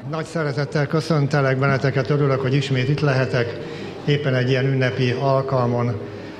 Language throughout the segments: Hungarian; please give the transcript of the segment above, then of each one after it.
Nagy szeretettel köszöntelek benneteket, örülök, hogy ismét itt lehetek, éppen egy ilyen ünnepi alkalmon.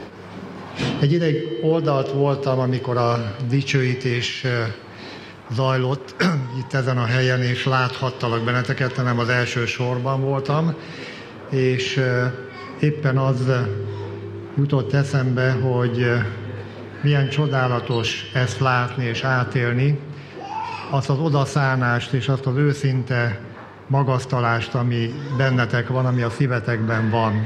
Egy ideig oldalt voltam, amikor a dicsőítés zajlott itt ezen a helyen, és láthattalak benneteket, nem az első sorban voltam, és éppen az jutott eszembe, hogy milyen csodálatos ezt látni és átélni, azt az odaszánást és azt az őszinte magasztalást, ami bennetek van, ami a szívetekben van.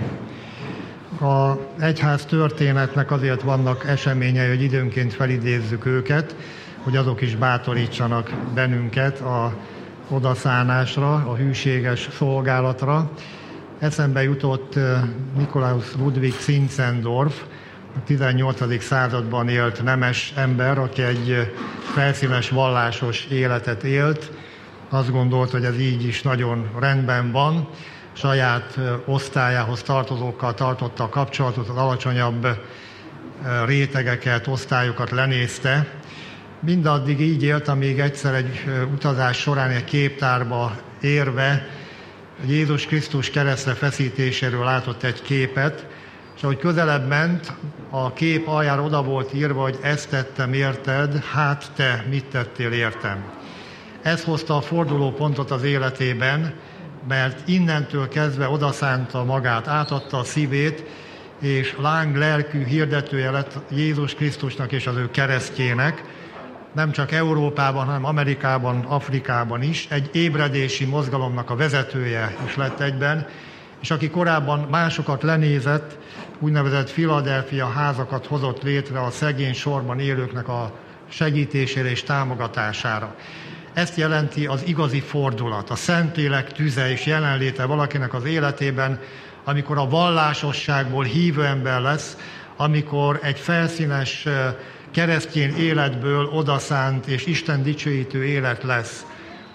Az egyház történetnek azért vannak eseményei, hogy időnként felidézzük őket, hogy azok is bátorítsanak bennünket a odaszánásra, a hűséges szolgálatra. Eszembe jutott Nikolaus Ludwig Zinzendorf, a 18. században élt nemes ember, aki egy felszínes vallásos életet élt. Azt gondolt, hogy ez így is nagyon rendben van. Saját osztályához tartozókkal tartotta a kapcsolatot, az alacsonyabb rétegeket, osztályokat lenézte. Mindaddig így élt, amíg egyszer egy utazás során egy képtárba érve Jézus Krisztus keresztre feszítéséről látott egy képet, és ahogy közelebb ment, a kép aljára oda volt írva, hogy ezt tettem érted, hát te mit tettél értem. Ez hozta a fordulópontot az életében, mert innentől kezdve odaszánta magát, átadta a szívét, és láng lelkű hirdetője lett Jézus Krisztusnak és az ő keresztjének, nem csak Európában, hanem Amerikában, Afrikában is. Egy ébredési mozgalomnak a vezetője is lett egyben, és aki korábban másokat lenézett, úgynevezett Philadelphia házakat hozott létre a szegény sorban élőknek a segítésére és támogatására. Ezt jelenti az igazi fordulat, a Szentlélek tüze és jelenléte valakinek az életében, amikor a vallásosságból hívő ember lesz, amikor egy felszínes keresztény életből odaszánt és Isten dicsőítő élet lesz.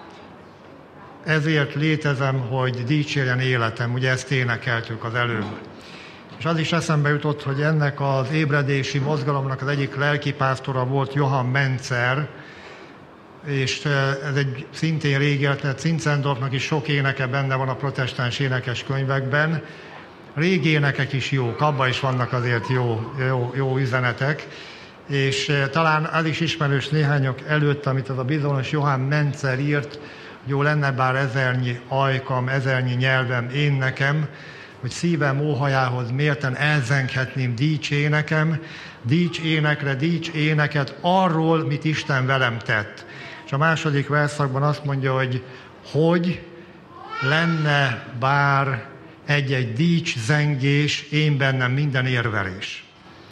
Ezért létezem, hogy dicsérjen életem, ugye ezt énekeltük az előbb. És az is eszembe jutott, hogy ennek az ébredési mozgalomnak az egyik lelkipásztora volt Johann Menzer, és ez egy szintén régi élet, Zinzendorfnak is sok éneke benne van a protestáns énekes könyvekben. Régi énekek is jók, abban is vannak azért jó üzenetek, és talán az is ismerős néhányok előtt, amit az a bizonyos Johann Menzer írt, jó lenne bár ezernyi ajkam, ezernyi nyelvem én nekem, hogy szívem óhajához mérten elzenghetném dícs énekem, dícs énekre, dícs éneket arról, mit Isten velem tett. És a második verszakban azt mondja, hogy lenne bár egy-egy dícs zengés, én bennem minden érvelés.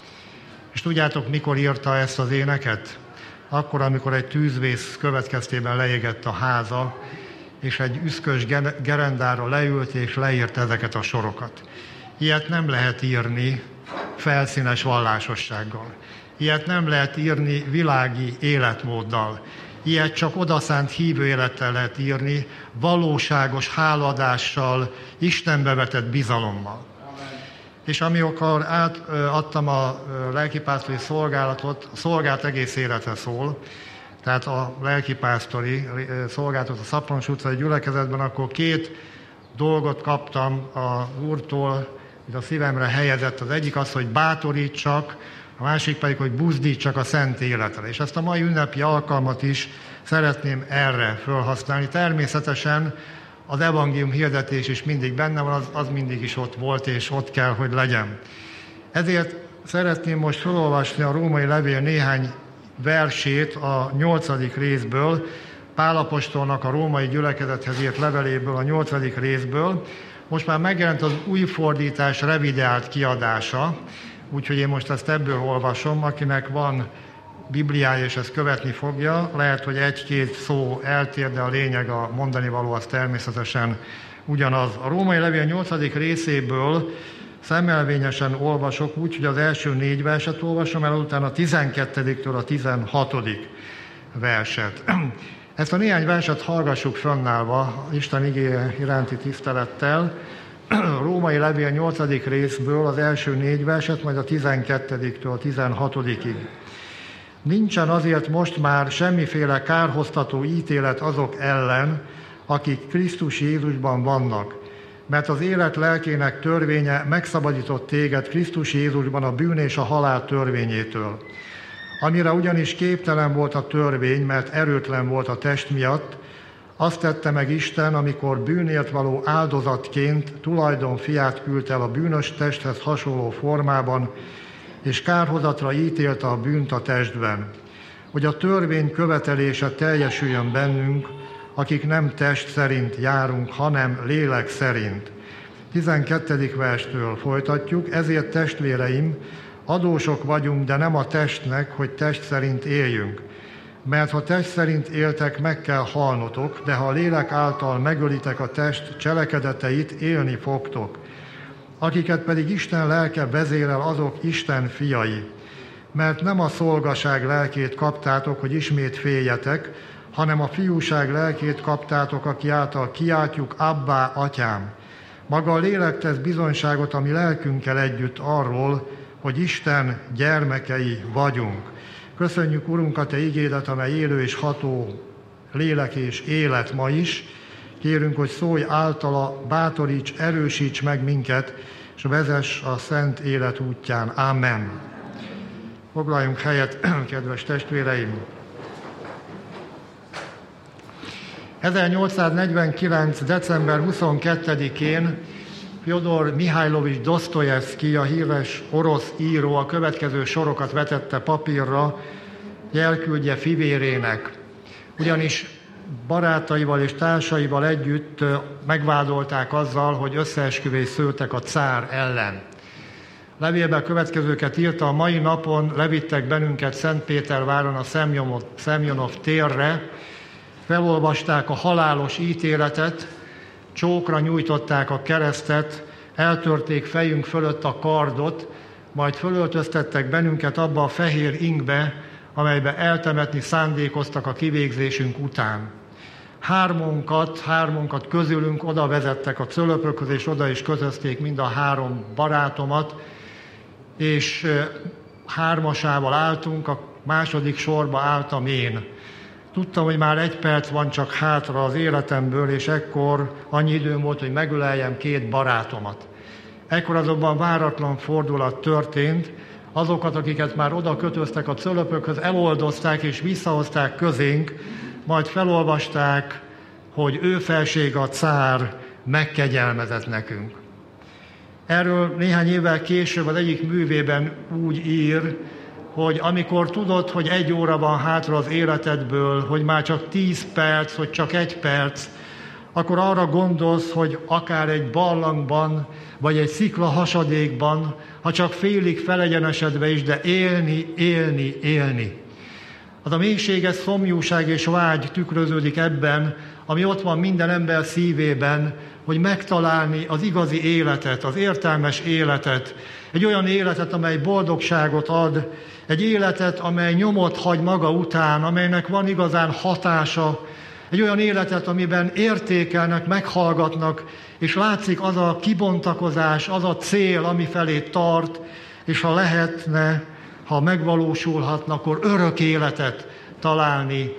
És tudjátok, mikor írta ezt az éneket? Akkor, amikor egy tűzvész következtében leégett a háza, és egy üszkös gerendára leült, és leírt ezeket a sorokat. Ilyet nem lehet írni felszínes vallásossággal. Ilyet nem lehet írni világi életmóddal. Ilyet csak odaszánt hívő élettel lehet írni, valóságos hálaadással, Istenbe vetett bizalommal. És amikor átadtam a lelkipásztori szolgálatot, a szolgálat egész életre szól, tehát a lelkipásztori szolgálatot a Szaprons utcai gyülekezetben, akkor 2 dolgot kaptam az Úrtól, hogy a szívemre helyezett. Az egyik az, hogy bátorítsak, a másik pedig, hogy buzdítsak a szent életre. És ezt a mai ünnepi alkalmat is szeretném erre felhasználni. Természetesen az evangélium hirdetés is mindig benne van, az mindig is ott volt, és ott kell, hogy legyen. Ezért szeretném most felolvasni a római levél néhány versét a 8. részből, Pál apostolnak a római gyülekezethez írt leveléből, a 8. részből. Most már megjelent az új fordítás revideált kiadása, úgyhogy én most ezt ebből olvasom, akinek van Bibliája, és ezt követni fogja. Lehet, hogy 1-2 szó eltér, de a lényeg, a mondani való az természetesen ugyanaz. A római levél 8. részéből szemmelvényesen olvasok, úgyhogy az első 4 verset olvasom el, utána a 12-től a 16. verset. Ezt a néhány verset hallgassuk fönnállva, Isten igéje iránti tisztelettel. Római levél 8. részből az első 4 verset, majd a 12-től a 16-ig. Nincsen azért most már semmiféle kárhoztató ítélet azok ellen, akik Krisztus Jézusban vannak. Mert az élet lelkének törvénye megszabadított téged Krisztus Jézusban a bűn és a halál törvényétől. Amire ugyanis képtelen volt a törvény, mert erőtlen volt a test miatt, azt tette meg Isten, amikor bűnért való áldozatként tulajdon fiát küldte el a bűnös testhez hasonló formában, és kárhozatra ítélte a bűnt a testben, hogy a törvény követelése teljesüljön bennünk, akik nem test szerint járunk, hanem lélek szerint. 12. verstől folytatjuk, ezért testvéreim, adósok vagyunk, de nem a testnek, hogy test szerint éljünk. Mert ha test szerint éltek, meg kell halnotok, de ha a lélek által megölitek a test cselekedeteit, élni fogtok. Akiket pedig Isten lelke vezérel, azok Isten fiai. Mert nem a szolgaság lelkét kaptátok, hogy ismét féljetek, hanem a fiúság lelkét kaptátok, aki által kiáltjuk, Abbá, atyám. Maga a lélek tesz bizonyságot a mi lelkünkkel együtt arról, hogy Isten gyermekei vagyunk. Köszönjük, Urunk, a Te igédet, amely élő és ható lélek és élet ma is. Kérünk, hogy szólj általa, bátoríts, erősíts meg minket, és vezess a szent élet útján. Amen. Foglaljunk helyet, kedves testvéreim! 1849. december 22-én Fjodor Mihajlovics Dosztojevszkij, a híres orosz író a következő sorokat vetette papírra, hogy elküldje fivérének. Ugyanis barátaival és társaival együtt megvádolták azzal, hogy összeesküvést szőtek a cár ellen. Levélben következőket írta: a mai napon levittek bennünket Szentpéterváron a Szemjonov térre, felolvasták a halálos ítéletet, csókra nyújtották a keresztet, eltörték fejünk fölött a kardot, majd fölöltöztettek bennünket abba a fehér ingbe, amelybe eltemetni szándékoztak a kivégzésünk után. Hármunkat közülünk oda vezettek a cölöpökhöz, és oda is közözték mind a 3 barátomat, és 3-asával álltunk, a második sorba álltam én. Tudtam, hogy már 1 perc van csak hátra az életemből, és ekkor annyi időm volt, hogy megöleljem 2 barátomat. Ekkor azonban váratlan fordulat történt, azokat, akiket már oda kötöztek a cölöpökhöz, eloldozták és visszahozták közénk, majd felolvasták, hogy ő felsége a cár megkegyelmezett nekünk. Erről néhány évvel később az egyik művében úgy ír, hogy amikor tudod, hogy 1 óra van hátra az életedből, hogy már csak 10 perc, hogy csak 1 perc, akkor arra gondolsz, hogy akár egy barlangban, vagy egy szikla hasadékban, ha csak félig felegyenesedve is, de élni. Az a mélységes szomjúság és vágy tükröződik ebben, ami ott van minden ember szívében, hogy megtalálni az igazi életet, az értelmes életet, egy olyan életet, amely boldogságot ad, egy életet, amely nyomot hagy maga után, amelynek van igazán hatása, egy olyan életet, amiben értékelnek, meghallgatnak, és látszik az a kibontakozás, az a cél, ami felé tart, és ha lehetne, ha megvalósulhatna, akkor örök életet találni.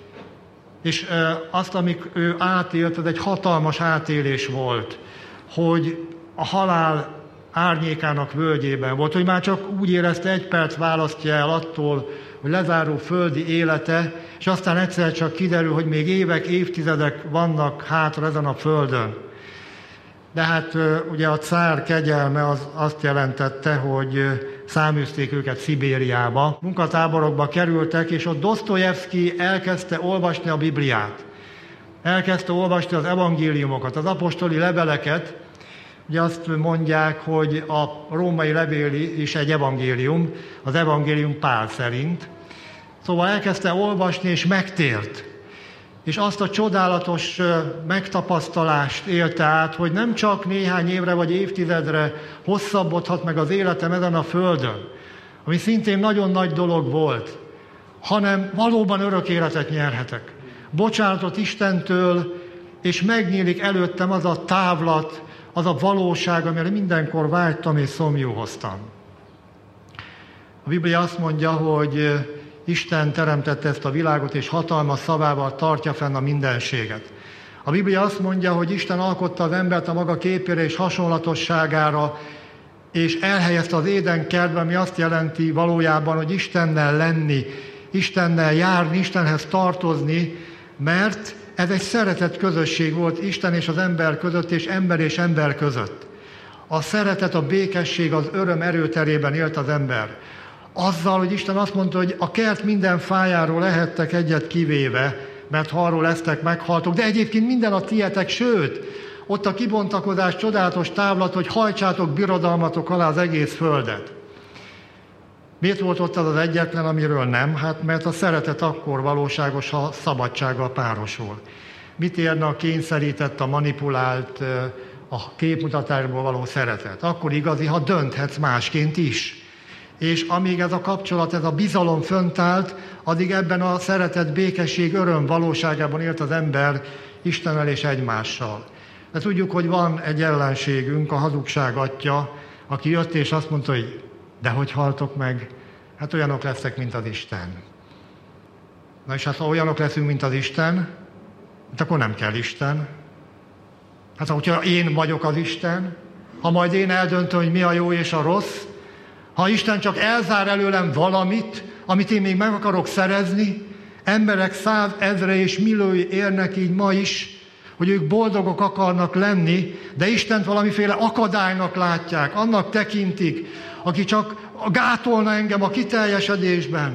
És azt, amik ő átélt, ez egy hatalmas átélés volt, hogy a halál árnyékának völgyében volt, hogy már csak úgy érezte, 1 perc választja el attól, hogy lezáró földi élete, és aztán egyszer csak kiderül, hogy még évek, évtizedek vannak hátra ezen a földön. De hát ugye a cár kegyelme az azt jelentette, hogy száműzték őket Szibériába. Munkatáborokba kerültek, és ott Dosztojevszkij elkezdte olvasni a Bibliát. Elkezdte olvasni az evangéliumokat, az apostoli leveleket. Ugye azt mondják, hogy a római levél is egy evangélium, az evangélium Pál szerint. Szóval elkezdte olvasni, és megtért. És azt a csodálatos megtapasztalást élte át, hogy nem csak néhány évre vagy évtizedre hosszabbodhat meg az életem ezen a földön, ami szintén nagyon nagy dolog volt, hanem valóban örök életet nyerhetek. Bocsánatot Istentől, és megnyílik előttem az a távlat, az a valóság, amire mindenkor vágytam és szomjúhoztam. A Biblia azt mondja, hogy Isten teremtette ezt a világot, és hatalmas szavával tartja fenn a mindenséget. A Biblia azt mondja, hogy Isten alkotta az embert a maga képére és hasonlatosságára, és elhelyezte az Éden kertben, ami azt jelenti valójában, hogy Istennel lenni, Istennel járni, Istenhez tartozni, mert ez egy szeretett közösség volt Isten és az ember között, és ember között. A szeretet, a békesség, az öröm erőterében élt az ember. Azzal, hogy Isten azt mondta, hogy a kert minden fájáról lehettek egyet kivéve, mert ha arról lesztek, meghaltok, de egyébként minden a tietek, sőt, ott a kibontakozás csodálatos távlat, hogy hajtsátok birodalmatok alá az egész földet. Miért volt ott az egyetlen, amiről nem? Hát mert a szeretet akkor valóságos, ha szabadsággal párosul. Mit érne a kényszerített, a manipulált, a képmutatásból való szeretet? Akkor igazi, ha dönthetsz másként is. És amíg ez a kapcsolat, ez a bizalom föntállt, addig ebben a szeretet, békesség, öröm valóságában élt az ember Istennel és egymással. De tudjuk, hogy van egy ellenségünk, a hazugság atya, aki jött és azt mondta, hogy de hogy haltok meg? Hát olyanok lesznek, mint az Isten. Na és hát ha olyanok leszünk, mint az Isten, hát akkor nem kell Isten. Hát hogyha én vagyok az Isten, ha majd én eldöntöm, hogy mi a jó és a rossz, ha Isten csak elzár előlem valamit, amit én még meg akarok szerezni, emberek 100 000 és milliói érnek így ma is, hogy ők boldogok akarnak lenni, de Istent valamiféle akadálynak látják, annak tekintik, aki csak gátolna engem a kiteljesedésben.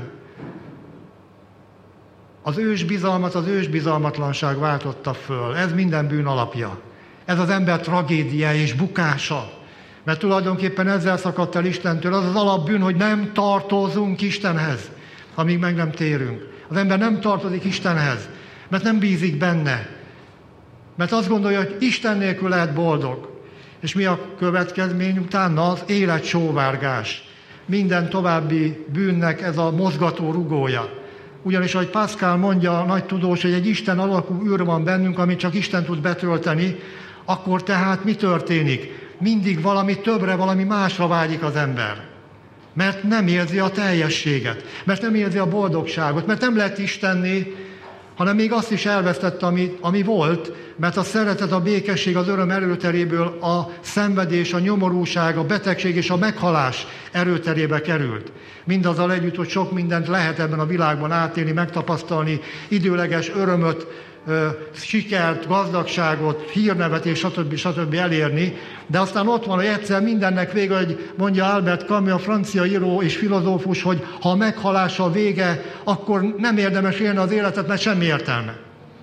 Az ősbizalmat, az ősbizalmatlanság váltotta föl. Ez minden bűn alapja. Ez az ember tragédia és bukása. Mert tulajdonképpen ezzel szakadt el Istentől. Az az alapbűn, hogy nem tartozunk Istenhez, amíg meg nem térünk. Az ember nem tartozik Istenhez, mert nem bízik benne. Mert azt gondolja, hogy Isten nélkül lehet boldog. És mi a következmény utána? Az élet sóvárgás. Minden további bűnnek ez a mozgató rugója. Ugyanis, ahogy Pascal mondja, a nagy tudós, hogy egy Isten alakú űr van bennünk, amit csak Isten tud betölteni, akkor tehát mi történik? Mindig valami többre, valami másra vágyik az ember. Mert nem érzi a teljességet, mert nem érzi a boldogságot, mert nem lett Istenné, hanem még azt is elvesztette, ami volt, mert a szeretet, a békesség, az öröm erőteréből a szenvedés, a nyomorúság, a betegség és a meghalás erőterébe került. Mindazzal együtt, hogy sok mindent lehet ebben a világban átélni, megtapasztalni, időleges örömöt, sikert, gazdagságot, hírnevet és stb. Elérni, de aztán ott van, hogy egyszer mindennek vége, hogy mondja Albert Camus, a francia író és filozófus, hogy ha a meghalás a vége, akkor nem érdemes élni az életet, mert semmi értelme.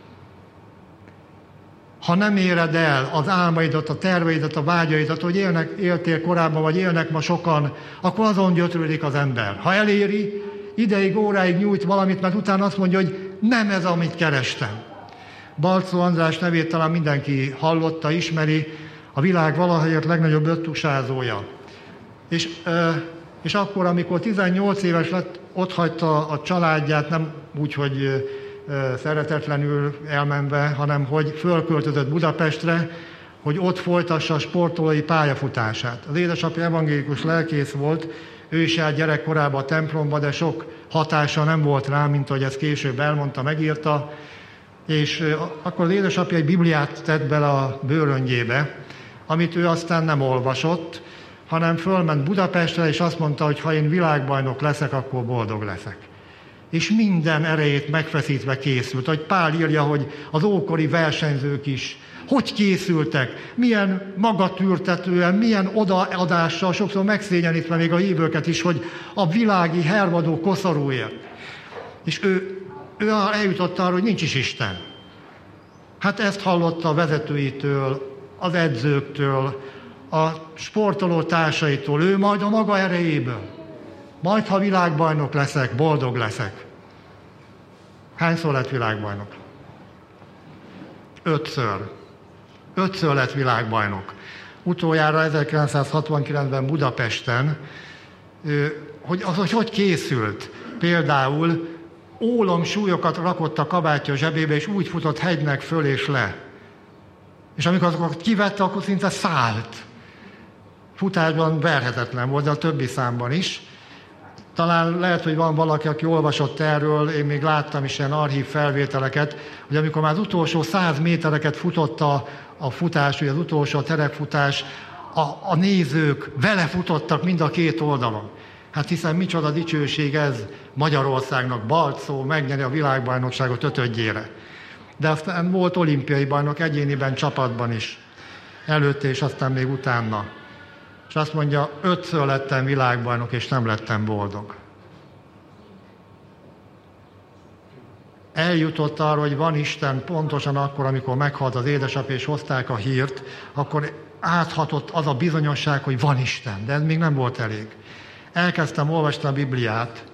Ha nem éred el az álmaidat, a terveidet, a vágyaidat, hogy éltél korábban, vagy élnek ma sokan, akkor azon gyötrődik az ember. Ha eléri, ideig, óráig nyújt valamit, mert utána azt mondja, hogy nem ez, amit kerestem. Balczó András nevét talán mindenki hallotta, ismeri, a világ valahelyett legnagyobb öttusázója. És akkor, amikor 18 éves lett, otthagyta a családját, nem úgy, hogy szeretetlenül elmenve, hanem hogy fölköltözött Budapestre, hogy ott folytassa a sportolói pályafutását. Az édesapja evangélikus lelkész volt, ő is járt gyerekkorában a templomba, de sok hatása nem volt rá, mint ahogy ezt később elmondta, megírta, és akkor az édesapja egy Bibliát tett bele a bőröngyébe, amit ő aztán nem olvasott, hanem fölment Budapestre, és azt mondta, hogy ha én világbajnok leszek, akkor boldog leszek. És minden erejét megfeszítve készült. Ahogy Pál írja, hogy az ókori versenyzők is hogy készültek, milyen magatűrtetően, milyen odaadással, sokszor megszégyenítve még a hívőket is, hogy a világi hervadó koszorúért. És ő eljutott arra, hogy nincs is Isten. Hát ezt hallotta a vezetőitől, az edzőktől, a sportoló társaitól, ő majd a maga erejéből. Majd, ha világbajnok leszek, boldog leszek. Hányszor lett világbajnok? 5-ször. 5-ször lett világbajnok. Utoljára 1969-ben Budapesten, hogy készült. Például ólomsúlyokat rakott a kabátja zsebébe, és úgy futott hegynek föl és le. És amikor azokat kivette, akkor szinte szállt. Futásban verhetetlen volt, de a többi számban is. Talán lehet, hogy van valaki, aki olvasott erről, én még láttam is ilyen archív felvételeket, hogy amikor már az utolsó 100 métereket futotta a futás, vagy az utolsó terepfutás, a nézők vele futottak mind a két oldalon. Hát hiszen micsoda dicsőség ez Magyarországnak, Balczó megnyeri a világbajnokságot 5-ödjére. De aztán volt olimpiai bajnok egyéniben, csapatban is. Előtte és aztán még utána. És azt mondja, 5-ször lettem világbajnok, és nem lettem boldog. Eljutott arra, hogy van Isten pontosan akkor, amikor meghalt az édesapja, és hozták a hírt, akkor áthatott az a bizonyosság, hogy van Isten, de ez még nem volt elég. Elkezdtem olvasni a Bibliát,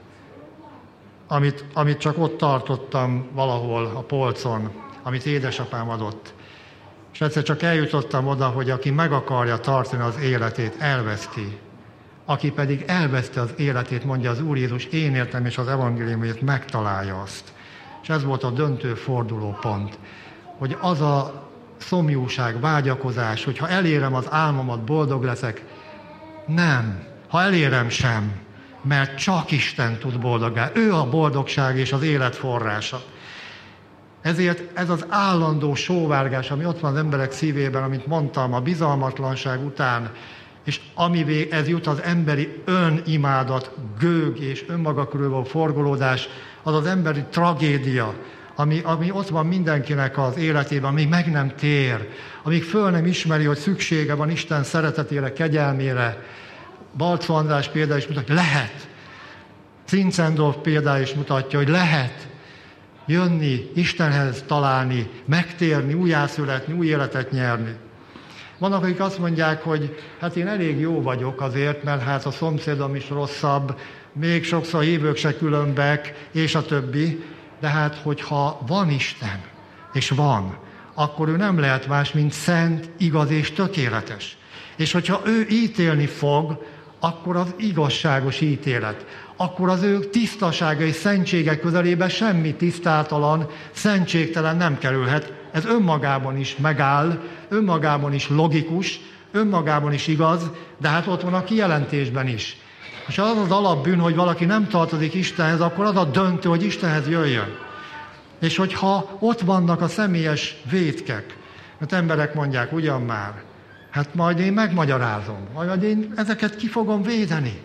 amit csak ott tartottam valahol a polcon, amit édesapám adott. És egyszer csak eljutottam oda, hogy aki meg akarja tartani az életét, elveszti. Aki pedig elveszti az életét, mondja az Úr Jézus, én értem, és az evangéliumért megtalálja azt. És ez volt a döntő fordulópont, hogy az a szomjúság, vágyakozás, hogy ha elérem az álmomat, boldog leszek. Nem, ha elérem sem, mert csak Isten tud boldoggá. Ő a boldogság és az élet forrása. Ezért ez az állandó sóvárgás, ami ott van az emberek szívében, amit mondtam, a bizalmatlanság után, és amivé ez jut az emberi önimádat, gőg és önmaga körül való forgolódás, az az emberi tragédia, ami ott van mindenkinek az életében, amíg meg nem tér, amíg föl nem ismeri, hogy szüksége van Isten szeretetére, kegyelmére. Balczó András példája is mutatja, lehet. Zinzendorf példája is mutatja, hogy lehet jönni, Istenhez találni, megtérni, újjászületni, új életet nyerni. Vannak, akik azt mondják, hogy hát én elég jó vagyok azért, mert hát a szomszédom is rosszabb, még sokszor hívők se különbek, és a többi. De hát, hogyha van Isten, és van, akkor ő nem lehet más, mint szent, igaz és tökéletes. És hogyha ő ítélni fog, akkor az igazságos ítélet. Akkor az ő tisztasága és szentsége közelébe semmi tisztátalan, szentségtelen nem kerülhet. Ez önmagában is megáll, önmagában is logikus, önmagában is igaz, de hát ott van a kijelentésben is. És az az alapbűn, hogy valaki nem tartozik Istenhez, akkor az a döntő, hogy Istenhez jöjjön. És hogyha ott vannak a személyes vétkek, mert emberek mondják, ugyan már, hát majd én megmagyarázom, majd én ezeket ki fogom védeni.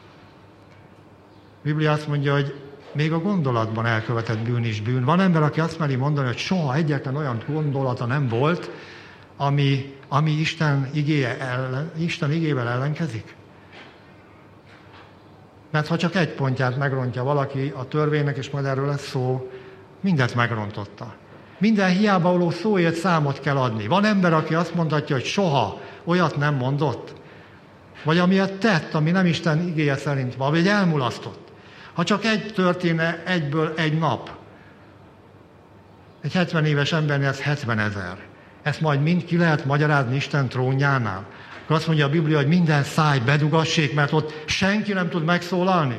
A Biblia azt mondja, hogy még a gondolatban elkövetett bűn is bűn. Van ember, aki azt meri mondani, hogy soha egyetlen olyan gondolata nem volt, ami Isten igével ellenkezik. Mert ha csak egy pontját megrontja valaki a törvénynek, és majd erről lesz szó, mindent megrontotta. Minden hiába való szóért számot kell adni. Van ember, aki azt mondhatja, hogy soha olyat nem mondott, vagy amilyet tett, ami nem Isten igéje szerint van, vagy elmulasztott. Ha csak egy történne egyből egy nap, egy 70 éves embernél ez 70 000. Ezt majd mind ki lehet magyarázni Isten trónjánál. Akkor azt mondja a Biblia, hogy minden száj bedugassék, mert ott senki nem tud megszólalni.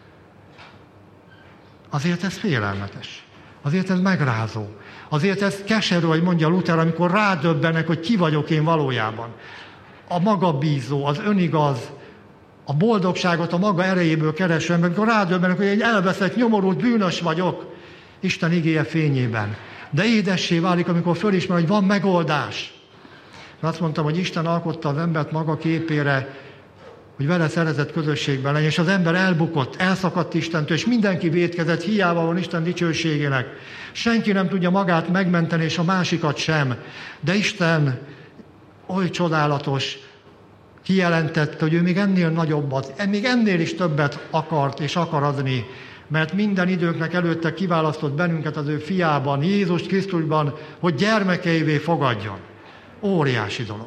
Azért ez félelmetes. Azért ez megrázó. Azért ez keserű, hogy mondja Luther, amikor rádöbbenek, hogy ki vagyok én valójában. A magabízó, az önigaz, a boldogságot a maga erejéből kereső ember, amikor rádöbbenek, hogy egy elveszett, nyomorult, bűnös vagyok Isten igéje fényében. De édessé válik, amikor fölismer, hogy van megoldás. Azt mondtam, hogy Isten alkotta az embert maga képére, hogy vele szerezett közösségben legyen, és az ember elbukott, elszakadt Istentől, és mindenki vétkezett, hiába van Isten dicsőségének. Senki nem tudja magát megmenteni, és a másikat sem. De Isten oly csodálatos, kijelentette, hogy ő még ennél nagyobbat, még ennél is többet akart és akar adni, mert minden időknek előtte kiválasztott bennünket az ő fiában, Jézus Krisztusban, hogy gyermekeivé fogadjon. Óriási dolog.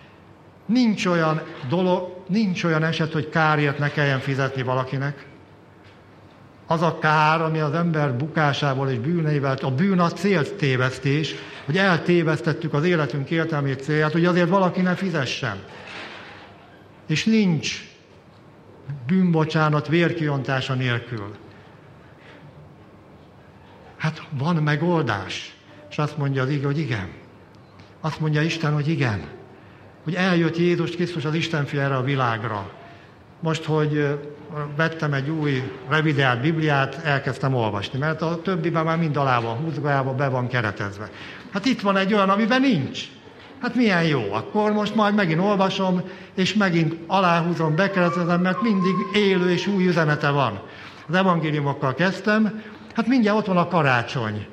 Nincs olyan eset, hogy kárért ne kelljen fizetni valakinek. Az a kár, ami az ember bukásából és bűneivel, a bűn a céltévesztés, hogy eltévesztettük az életünk értelmét, célját, hogy azért valaki ne fizessen. És nincs bűnbocsánat vérkiontása nélkül. Hát van megoldás. És azt mondja az ige, hogy igen. Azt mondja Isten, hogy igen. Hogy eljött Jézus Krisztus, az Isten fia erre a világra. most, hogy vettem egy új revideált Bibliát, elkezdtem olvasni, mert a többiben már mind alá van húzva, be van keretezve. Hát itt van egy olyan, amiben nincs. Hát milyen jó, akkor most majd megint olvasom, és megint aláhúzom, bekeretezem, mert mindig élő és új üzenete van. Az evangéliumokkal kezdtem, hát mindjárt ott van a karácsony.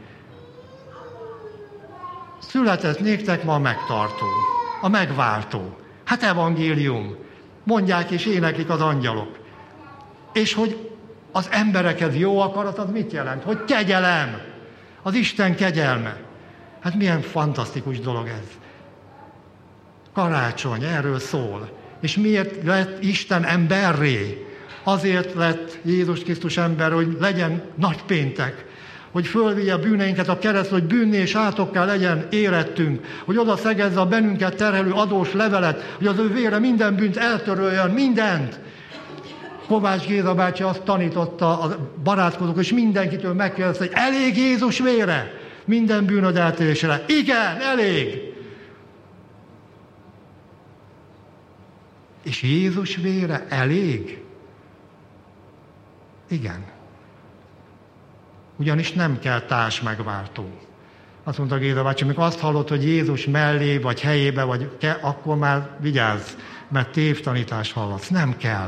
Született néktek ma a megtartó, a megváltó. Hát evangélium. Mondják és éneklik az angyalok. És hogy az emberekhez jó akarat, az mit jelent? Hogy kegyelem. Az Isten kegyelme. Hát milyen fantasztikus dolog ez. Karácsony, erről szól. És miért lett Isten emberré? Azért lett Jézus Krisztus ember, hogy legyen nagypéntek, hogy fölvigye a bűneinket a keresztre, hogy bűnné és átokká legyen érettünk, hogy oda szegezze a bennünket terhelő adós levelet, hogy az ő vére minden bűnt eltöröljön, mindent. Kovács Géza bácsi azt tanította a barátkozók, és mindenkitől megkérdezte, hogy elég Jézus vére minden bűnöd eltörésére. Igen, elég. És Jézus vére elég? Igen. Ugyanis nem kell társ megváltó. Azt mondta Géza bácsi, amikor azt hallott, hogy Jézus mellé, vagy helyébe, vagy akkor már vigyázz, mert tévtanítás hallasz. Nem kell.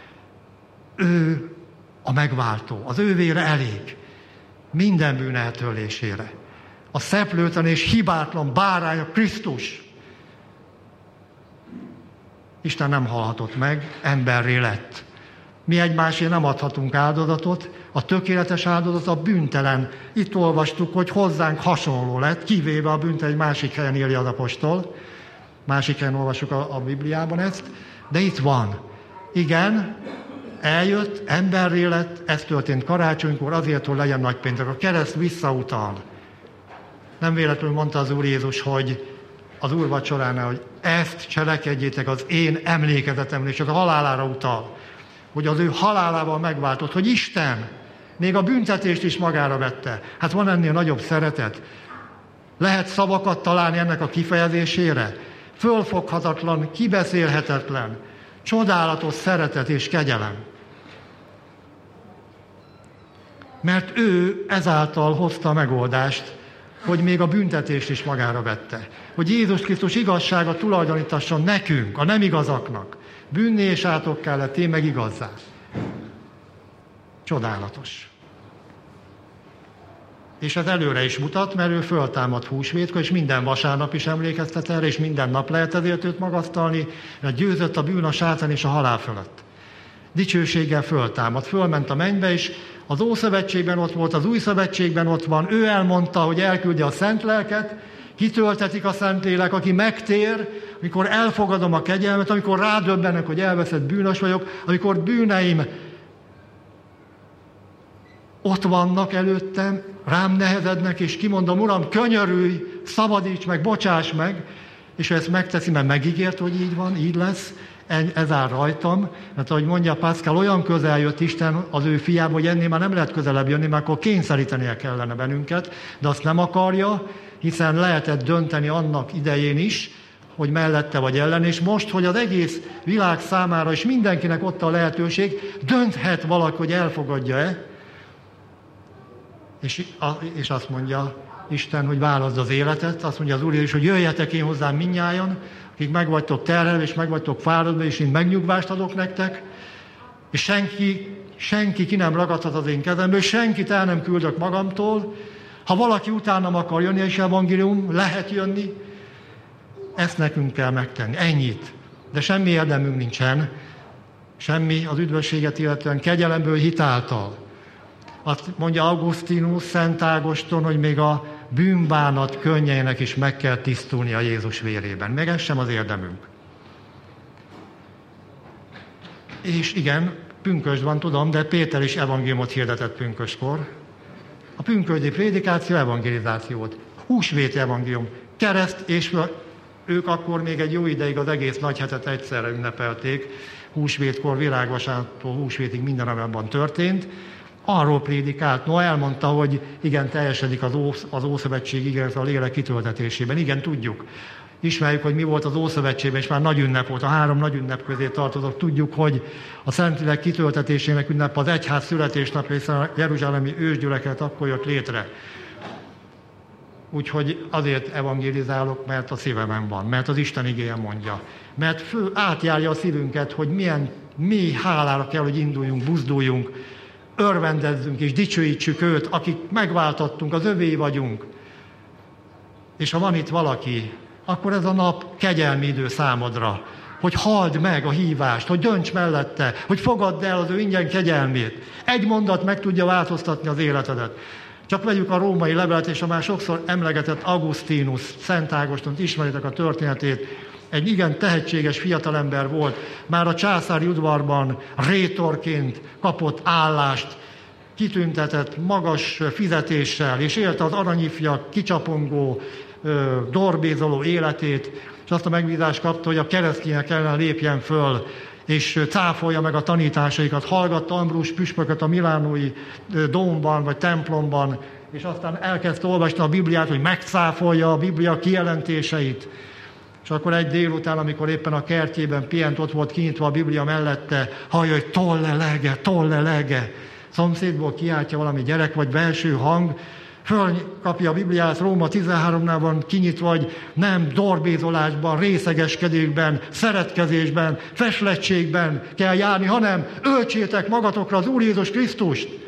Ő a megváltó. Az ő vére elég. Minden bűn eltörlésére. A szeplőtlen és hibátlan bárány, a Krisztus. Isten nem halhatott meg, emberré lett. Mi egymásért nem adhatunk áldozatot, a tökéletes áldozat a bűntelen. Itt olvastuk, hogy hozzánk hasonló lett, kivéve a bűnt, egy másik helyen írja az apostol. Másik helyen olvasjuk a Bibliában ezt, de itt van. Igen, eljött, emberré lett, ez történt karácsonykor, azért, hogy legyen nagypéntek. A kereszt visszautal. Nem véletlenül mondta az Úr Jézus, hogy az úrvacsoránál, hogy ezt cselekedjétek az én emlékezetemre, és az a halálára utal. Hogy az ő halálával megváltott, hogy Isten még a büntetést is magára vette. Hát van ennél nagyobb szeretet? Lehet szavakat találni ennek a kifejezésére? Fölfoghatatlan, kibeszélhetetlen, csodálatos szeretet és kegyelem. Mert ő ezáltal hozta a megoldást, hogy még a büntetést is magára vette. Hogy Jézus Krisztus igazsága tulajdonítasson nekünk, a nem igazaknak. Bűnné és átokká lett, én meg igazzá. Csodálatos. És ez előre is mutat, mert ő föltámad húsvétkor, és minden vasárnap is emlékeztet erre, és minden nap lehet ezért őt magasztalni, mert győzött a bűn, a sátán és a halál fölött. Dicsőséggel föltámad, fölment a mennybe, és az Ószövetségben ott volt, az Új Szövetségben ott van, ő elmondta, hogy elküldi a Szent Lelket, kitöltetik a Szentlélek, aki megtér, amikor elfogadom a kegyelmet, amikor rádöbbenek, hogy elveszett bűnös vagyok, amikor bűneim ott vannak előttem, rám nehezednek, és kimondom, Uram, könyörülj, szabadíts meg, bocsáss meg, és ezt megteszi, mert megígért, hogy így van, így lesz, ez áll rajtam, mert ahogy mondja Pascal, olyan közel jött Isten az ő fiába, hogy ennél már nem lehet közelebb jönni, mert akkor kényszerítenie kellene bennünket, de azt nem akarja, hiszen lehetett dönteni annak idején is, hogy mellette vagy ellen, és most, hogy az egész világ számára, és mindenkinek ott a lehetőség, dönthet valaki, hogy elfogadja-e, és azt mondja Isten, hogy válaszd az életet, azt mondja az Úr is, hogy jöjjetek én hozzám mindnyájan, akik meg vagytok terhelve, és meg vagytok fáradva, és én megnyugvást adok nektek, és senki ki nem ragadhat az én kezemből, senkit el nem küldök magamtól. Ha valaki utánam akar jönni, és evangélium, lehet jönni, ezt nekünk kell megtenni. Ennyit. De semmi érdemünk nincsen, semmi az üdvösséget illetően kegyelemből, hitáltal. Azt mondja Augustinus, Szent Ágoston, hogy még a bűnbánat könnyeinek is meg kell tisztulni a Jézus vérében. Meg ez sem az érdemünk. És igen, pünkösd van, tudom, de Péter is evangéliumot hirdetett pünköskor. A pünkösdi prédikáció evangelizáció volt. Húsvéti evangélium, kereszt, és ők akkor még egy jó ideig az egész nagy hetet egyszerre ünnepelték. Húsvétkor, virágvasártól húsvétig minden abban történt. Arról prédikált, elmondta, hogy igen, teljesedik az Ószövetség ígéret a lélek kitöltetésében. Igen, tudjuk. Ismerjük, hogy mi volt az Ószövetségben, és már nagy ünnep volt, a 3 nagy ünnep közé tartozok. Tudjuk, hogy a Szentlélek kitöltetésének ünnep az egyház születésnapja, hiszen a jeruzsálemi ősgyülekezet akkor jött létre. Úgyhogy azért evangélizálok, mert a szívemen van, mert az Isten igéje mondja. Mert átjárja a szívünket, hogy milyen mély hálára kell, hogy induljunk, buzduljunk, örvendezzünk és dicsőítsük őt, akik megváltattunk, az övé vagyunk. És ha van itt valaki, akkor ez a nap kegyelmi idő számodra, hogy halld meg a hívást, hogy dönts mellette, hogy fogadd el az ő ingyen kegyelmét. Egy mondat meg tudja változtatni az életedet. Csak vegyük a római levelet, és a már sokszor emlegetett Augustinus, Szent Ágostont, ismeritek a történetét, egy igen tehetséges fiatalember volt, már a császári udvarban rétorként kapott állást, kitüntetett magas fizetéssel, és élte az aranyifjak kicsapongó, dorbézoló életét, és azt a megbízást kapta, hogy a keresztények ellen lépjen föl, és cáfolja meg a tanításaikat, hallgatta Ambrus püspököt a milánói dómban, vagy templomban, és aztán elkezdte olvasni a Bibliát, hogy megcáfolja a Biblia kijelentéseit. És akkor egy délután, amikor éppen a kertjében pihent, ott volt kinyitva a Biblia mellette, hallja, hogy tolle lege. Szomszédból kiáltja valami gyerek, vagy belső hang, fölkapja a Bibliát, Róma 13-nál van kinyitva, hogy nem dorbézolásban, részegeskedésben, szeretkezésben, feslettségben kell járni, hanem öltsétek magatokra az Úr Jézus Krisztust.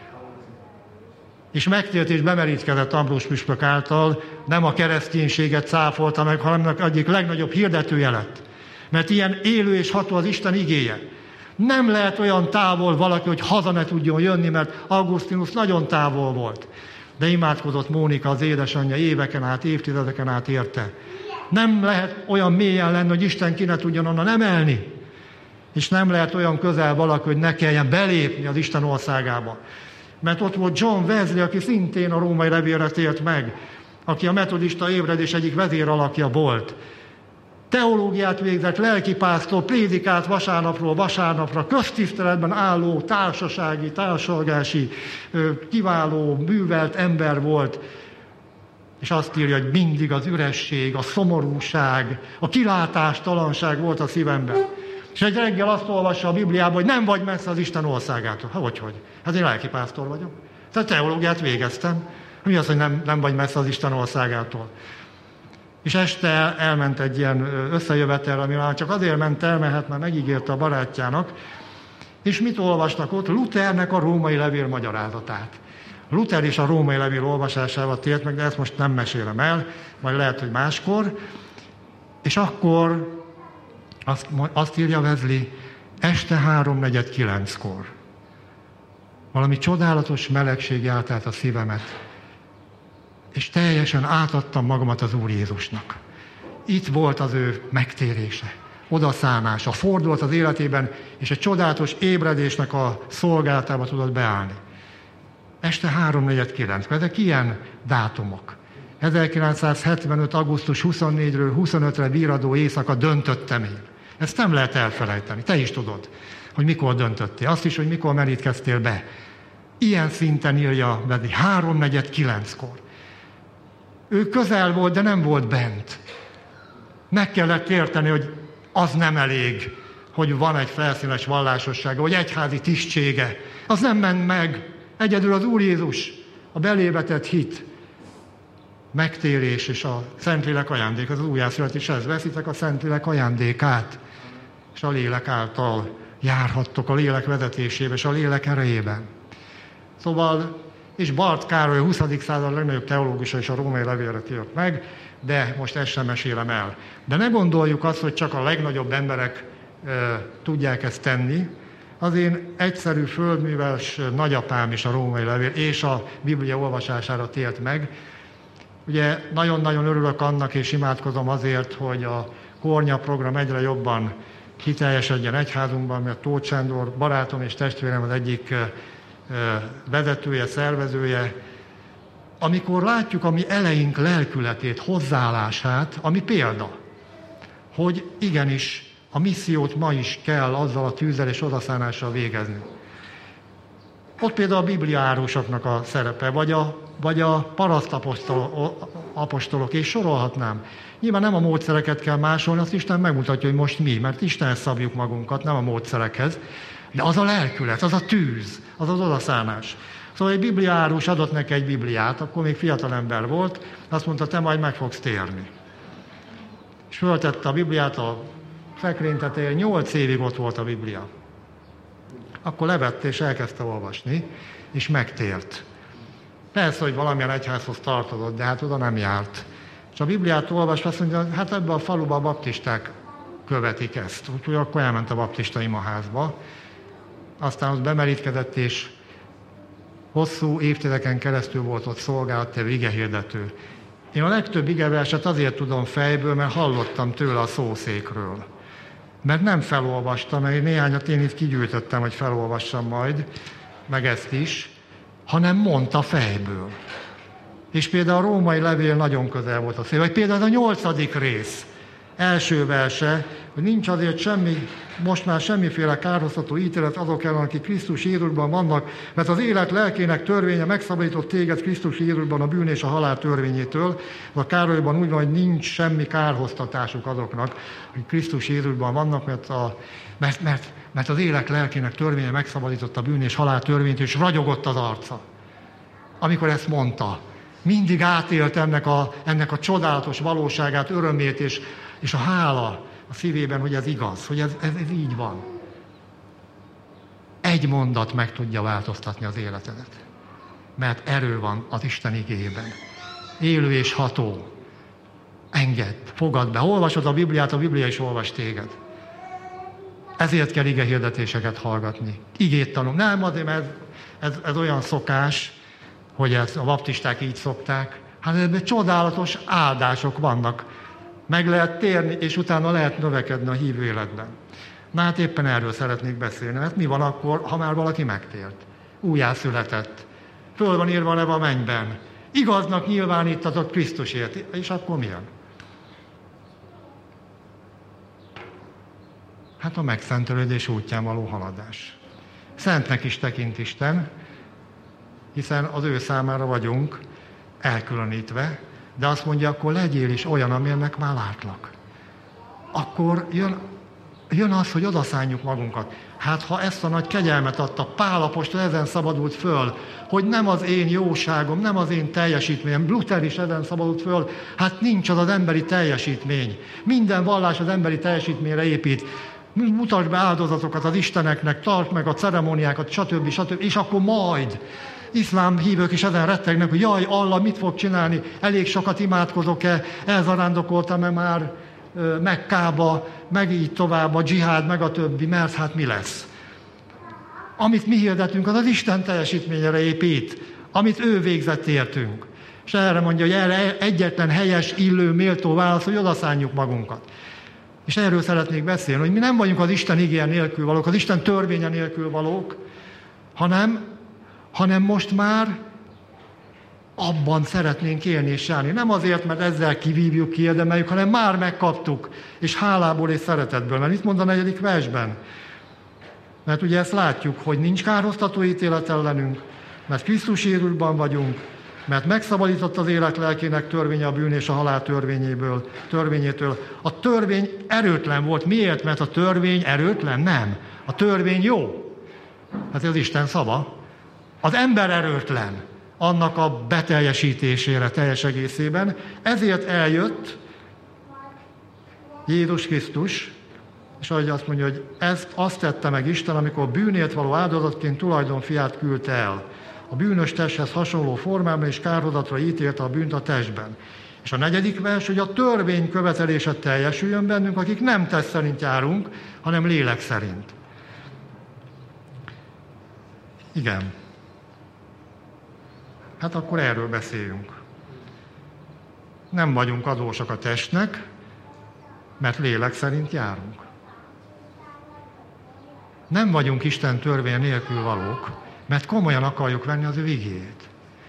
És megtért és bemerítkezett Ambrus püspök által, nem a kereszténységet cáfolta meg, hanem egyik legnagyobb hirdetője lett. Mert ilyen élő és ható az Isten igéje. Nem lehet olyan távol valaki, hogy haza ne tudjon jönni, mert Augustinus nagyon távol volt. De imádkozott Mónika, az édesanyja, éveken át, évtizedeken át érte. Nem lehet olyan mélyen lenni, hogy Isten ki ne tudjon onnan emelni. És nem lehet olyan közel valaki, hogy ne kelljen belépni az Isten országába. Mert ott volt John Wesley, aki szintén a római levélre tért meg, aki a metodista ébredés egyik vezéralakja volt. Teológiát végzett, lelkipásztor, prédikált vasárnapról vasárnapra, köztiszteletben álló, társalgási, kiváló, művelt ember volt. És azt írja, hogy mindig az üresség, a szomorúság, a kilátástalanság volt a szívemben. És egy reggel azt olvassa a Bibliában, hogy nem vagy messze az Isten országától. Hogy? Hát én lelkipásztor vagyok. Tehát teológiát végeztem. Mi az, hogy nem vagy messze az Isten országától? És este elment egy ilyen összejövetelre, ami már csak azért ment el, mert már megígérte a barátjának. És mit olvasnak ott? Luthernek a római levél magyarázatát. Luther is a római levél olvasásával tért meg, de ezt most nem mesélem el, majd lehet, hogy máskor. És akkor azt írja Wesley, este 8:45-kor. Valami csodálatos melegség járt át a szívemet, és teljesen átadtam magamat az Úr Jézusnak. Itt volt az ő megtérése, odaszánása, fordult az életében, és egy csodálatos ébredésnek a szolgálatába tudott beállni. Este 3:49, ezek ilyen dátumok. 1975. augusztus 24-ről 25-re virradó éjszaka döntöttem én. Ezt nem lehet elfelejteni. Te is tudod, hogy mikor döntöttél. Azt is, hogy mikor merítkeztél be. Ilyen szinten írja Wesley, 3:49-kor. Ő közel volt, de nem volt bent. Meg kellett érteni, hogy az nem elég, hogy van egy felszínes vallásossága, vagy egyházi tisztsége. Az nem ment meg. Egyedül az Úr Jézus, a belébe tett hit, megtérés és a Szentlélek ajándék, az újjászületés, ez veszitek a Szentlélek ajándékát, és a lélek által járhattok a lélek vezetésébe, és a lélek erejében. Szóval, és Barth Károly, a 20. század legnagyobb teológusa is a római levélre tért meg, de most ezt sem mesélem el. De ne gondoljuk azt, hogy csak a legnagyobb emberek tudják ezt tenni. Az én egyszerű földműves nagyapám is a római levél és a Biblia olvasására tért meg. Ugye nagyon-nagyon örülök annak, és imádkozom azért, hogy a Kornya program egyre jobban kiteljesedjen egyházunkban, mert Tóth Sándor barátom és testvérem az egyik vezetője, szervezője. Amikor látjuk a mi eleink lelkületét, hozzáállását, ami példa, hogy igenis a missziót ma is kell azzal a tűzzel és odaszánással végezni. Ott például a bibliárusoknak a szerepe, vagy a parasztapostolok, és sorolhatnám. Nyilván nem a módszereket kell másolni, azt Isten megmutatja, hogy most mi, mert Istenhez szabjuk magunkat, nem a módszerekhez, de az a lelkület, az a tűz, az az odaszánás. Szóval egy bibliárus adott neki egy bibliát, akkor még fiatalember volt, azt mondta, te majd meg fogsz térni. És föltette a bibliát a szekrény tetejére, 8 évig ott volt a biblia. Akkor levette és elkezdte olvasni, és megtért. Persze, hogy valamilyen egyházhoz tartozott, de hát oda nem járt. És a Bibliát olvasva azt mondja, hát ebben a faluban a baptisták követik ezt. Úgyhogy akkor elment a baptista imaházba. Aztán ott bemerítkezett, és hosszú évtizedeken keresztül volt ott szolgálattevő, igehirdető. Én a legtöbb igeverset azért tudom fejből, mert hallottam tőle a szószékről. Mert nem felolvastam, mert néhányat én itt kigyűjtöttem, hogy felolvassam majd, meg ezt is, hanem mondta fejből. És például a római levél nagyon közel volt a szél. Vagy például a 8. rész, első verse, hogy nincs azért semmi, most már semmiféle kárhoztató ítélet azok ellen, akik Krisztus Jézusban vannak, mert az élet lelkének törvénye megszabadított téged Krisztus Jézusban a bűn és a halál törvényétől. A Károlyban úgy van, hogy nincs semmi kárhoztatásuk azoknak, akik Krisztus Jézusban vannak, mert az élet lelkének törvénye megszabadított a bűn és halál törvényétől, és ragyogott az arca. Amikor ezt mondta, mindig átélt ennek a csodálatos valóságát, örömét, és a hála a szívében, hogy ez igaz, hogy ez így van. Egy mondat meg tudja változtatni az életedet. Mert erő van az Isten igéjében. Élő és ható. Engedd, fogad be. Ha olvasod a Bibliát, a Biblia is olvas téged. Ezért kell igehirdetéseket hallgatni. Igét tanul. Nem azért, mert ez olyan szokás, hogy ezt a baptisták így szokták, hanem ebben csodálatos áldások vannak. Meg lehet térni, és utána lehet növekedni a hívő életben. Na hát éppen erről szeretnék beszélni, mert mi van akkor, ha már valaki megtért? Újjászületett. Föl van írva a neve a mennyben. Igaznak nyilvánítatott Krisztusért. És akkor milyen? Hát a megszentelődés útján való haladás. Szentnek is tekint Isten, hiszen az ő számára vagyunk elkülönítve, de azt mondja, akkor legyél is olyan, amilyennek már látlak. Akkor jön az, hogy odaszánjuk magunkat. Hát ha ezt a nagy kegyelmet adta, Pál apostol ezen szabadult föl, hogy nem az én jóságom, nem az én teljesítményem, Luther is ezen szabadult föl, hát nincs az emberi teljesítmény. Minden vallás az emberi teljesítményre épít. Mutasd be áldozatokat az Isteneknek, tartsd meg a ceremóniákat, stb. És akkor majd. Iszlám hívők is ezen rettegnek, hogy jaj, Allah mit fog csinálni, elég sokat imádkozok-e, elzarándokoltam-e már Mekkába, meg így tovább, a dzsihád, meg a többi, mert hát mi lesz? Amit mi hirdetünk, az Isten teljesítményre épít, amit ő végzett értünk. És erre mondja, hogy erre egyetlen helyes, illő, méltó válasz, hogy odaszánjuk magunkat. És erről szeretnék beszélni, hogy mi nem vagyunk az Isten igéje nélkül valók, az Isten törvénye nélkül valók, hanem most már abban szeretnénk élni és járni. Nem azért, mert ezzel kivívjuk, kiérdemeljük, hanem már megkaptuk, és hálából és szeretetből. Mert itt mond a 4. versben? Mert ugye ezt látjuk, hogy nincs kárhoztató ítélet ellenünk, mert Krisztus Jézusban vagyunk, mert megszabadított az élet lelkének törvénye a bűn és a halál törvényétől. A törvény erőtlen volt. Miért? Mert a törvény erőtlen? Nem. A törvény jó. Hát ez Isten szava. Az ember erőtlen annak a beteljesítésére teljes egészében. Ezért eljött Jézus Krisztus, és ahogy azt mondja, hogy azt tette meg Isten, amikor bűnért való áldozatként tulajdonfiát küldte el. A bűnös testhez hasonló formában és kárhozatra ítélte a bűnt a testben. És a 4. vers, hogy a törvény követelése teljesüljön bennünk, akik nem test szerint járunk, hanem lélek szerint. Igen. Hát akkor erről beszéljünk. Nem vagyunk adósak a testnek, mert lélek szerint járunk. Nem vagyunk Isten törvénye nélkül valók, mert komolyan akarjuk venni az ő igéjét.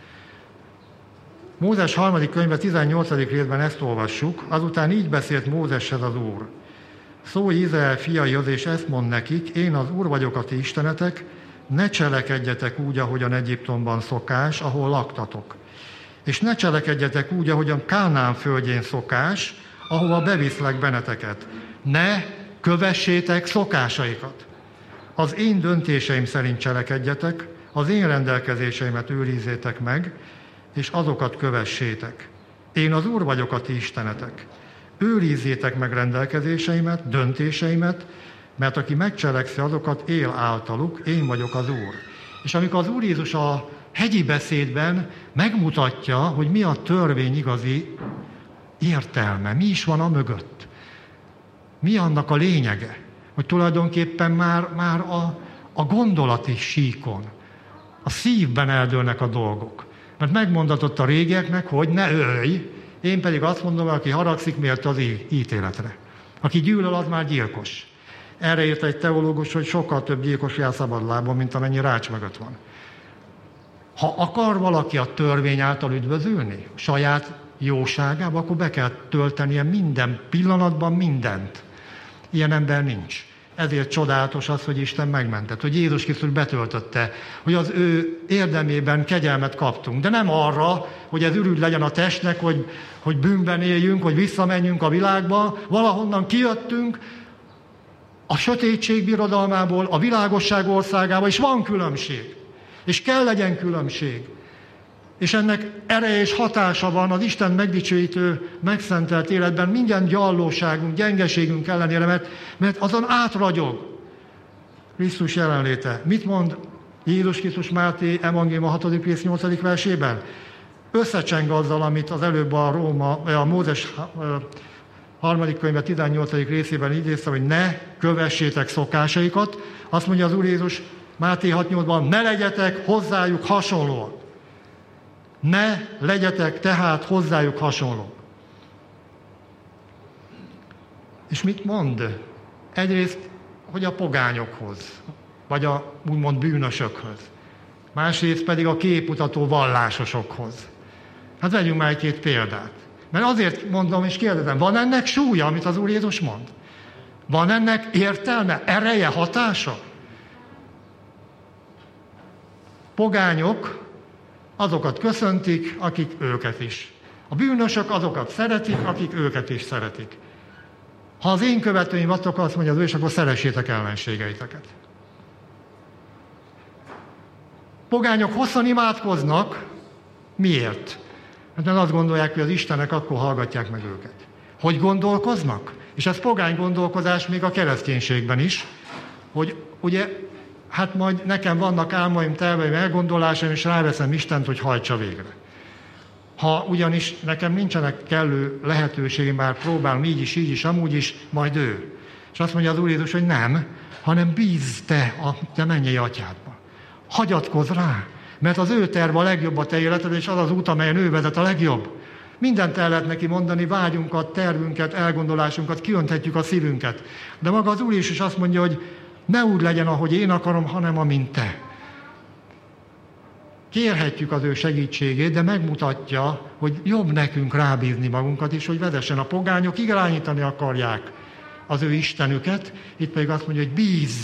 Mózes 3. könyve 18. részben ezt olvassuk, azután így beszélt Mózeshez az Úr. Szólj Izrael fiaihoz, és ezt mond nekik, én az Úr vagyok a ti istenetek, ne cselekedjetek úgy, ahogyan Egyiptomban szokás, ahol laktatok. És ne cselekedjetek úgy, ahogyan Kánaán földjén szokás, ahova beviszlek benneteket. Ne kövessétek szokásaikat. Az én döntéseim szerint cselekedjetek, az én rendelkezéseimet őrizzétek meg, és azokat kövessétek. Én az Úr vagyok, a ti istenetek. Őrizzétek meg rendelkezéseimet, döntéseimet, mert aki megcselekszi azokat, él általuk, én vagyok az Úr. És amikor az Úr Jézus a hegyi beszédben megmutatja, hogy mi a törvény igazi értelme, mi is van a mögött, mi annak a lényege, hogy tulajdonképpen már a gondolati síkon, a szívben eldőlnek a dolgok. Mert megmondatott a régieknek, hogy ne ölj, én pedig azt mondom, aki haragszik, méltó az ítéletre. Aki gyűlöl, az már gyilkos. Erre írta egy teológus, hogy sokkal több gyilkos jár szabadlábon, mint amennyi rács mögött van. Ha akar valaki a törvény által üdvözülni, saját jóságába, akkor be kell töltenie minden pillanatban mindent. Ilyen ember nincs. Ezért csodálatos az, hogy Isten megmentett, hogy Jézus Krisztus betöltötte, hogy az ő érdemében kegyelmet kaptunk. De nem arra, hogy ez ürügy legyen a testnek, hogy bűnben éljünk, hogy visszamenjünk a világba. Valahonnan kijöttünk a sötétség birodalmából, a világosság országába, és van különbség. És kell legyen különbség. És ennek ereje és hatása van az Isten megdicsőítő, megszentelt életben minden gyallóságunk, gyengeségünk ellenére, mert azon átragyog Krisztus jelenléte. Mit mond Jézus Krisztus Máté evangélium a 6. rész 8. versében? Összecseng azzal, amit az előbb a Mózes 3. könyve 18. részében idéztem, hogy ne kövessétek szokásaikat. Azt mondja az Úr Jézus Máté 6.8-ban, ne legyetek hozzájuk hasonlóak. Ne legyetek tehát hozzájuk hasonlók. És mit mond? Egyrészt, hogy a pogányokhoz, vagy a úgymond bűnösökhöz. Másrészt pedig a képmutató vallásosokhoz. Hát vegyünk már egy-két példát. Mert azért mondom és kérdezem, van ennek súlya, amit az Úr Jézus mond? Van ennek értelme, ereje, hatása? Pogányok azokat köszöntik, akik őket is. A bűnösök azokat szeretik, akik őket is szeretik. Ha az én követőim vagytok, azt mondja az ő, és akkor szeressétek ellenségeiteket. Pogányok hosszan imádkoznak. Miért? Mert azt gondolják, hogy az Istenek akkor hallgatják meg őket. Hogy gondolkoznak? És ez pogány gondolkozás még a kereszténységben is, hogy ugye, hát majd nekem vannak álmaim, terveim, elgondolásaim, és ráveszem Istent, hogy hajtsa végre. Ha ugyanis nekem nincsenek kellő lehetőségem, már próbálom így is, amúgy is, majd ő. És azt mondja az Úr Jézus, hogy nem, hanem bízz te a te mennyei atyádba. Hagyatkozz rá, mert az ő terve a legjobb a te életed, és az az út, amelyen ő vezet a legjobb. Mindent el lehet neki mondani, vágyunkat, tervünket, elgondolásunkat, kiönthetjük a szívünket. De maga az Úr Jézus azt mondja, hogy ne úgy legyen, ahogy én akarom, hanem amint te. Kérhetjük az ő segítségét, de megmutatja, hogy jobb nekünk rábízni magunkat is, hogy vezessen. A pogányok irányítani akarják az ő Istenüket, itt pedig azt mondja, hogy bízz,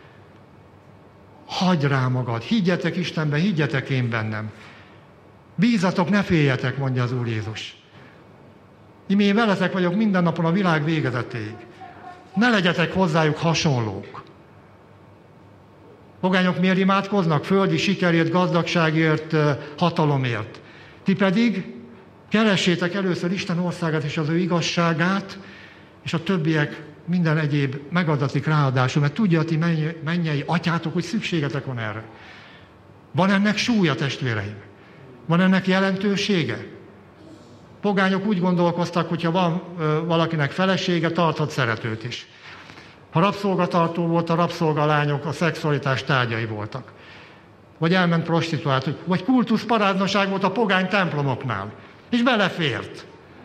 hagyd rá magad, higgyetek Istenben, higgyetek én bennem. Bízzatok, ne féljetek, mondja az Úr Jézus. Én veletek vagyok minden napon a világ végezetéig. Ne legyetek hozzájuk hasonlók. Pogányok miért imádkoznak? Földi sikerért, gazdagságért, hatalomért. Ti pedig keressétek először Isten országát és az ő igazságát, és a többiek minden egyéb megadatik ráadásul, mert tudja a ti mennyei atyátok, hogy szükségetek van erre. Van ennek súlya, testvéreim? Van ennek jelentősége? Pogányok úgy gondolkoztak, hogyha van valakinek felesége, tarthat szeretőt is. Ha rabszolgatartó volt, a rabszolgalányok a szexualitás tárgyai voltak. Vagy elment prostituált, vagy kultuszparádnaság volt a pogány templomoknál. És belefért.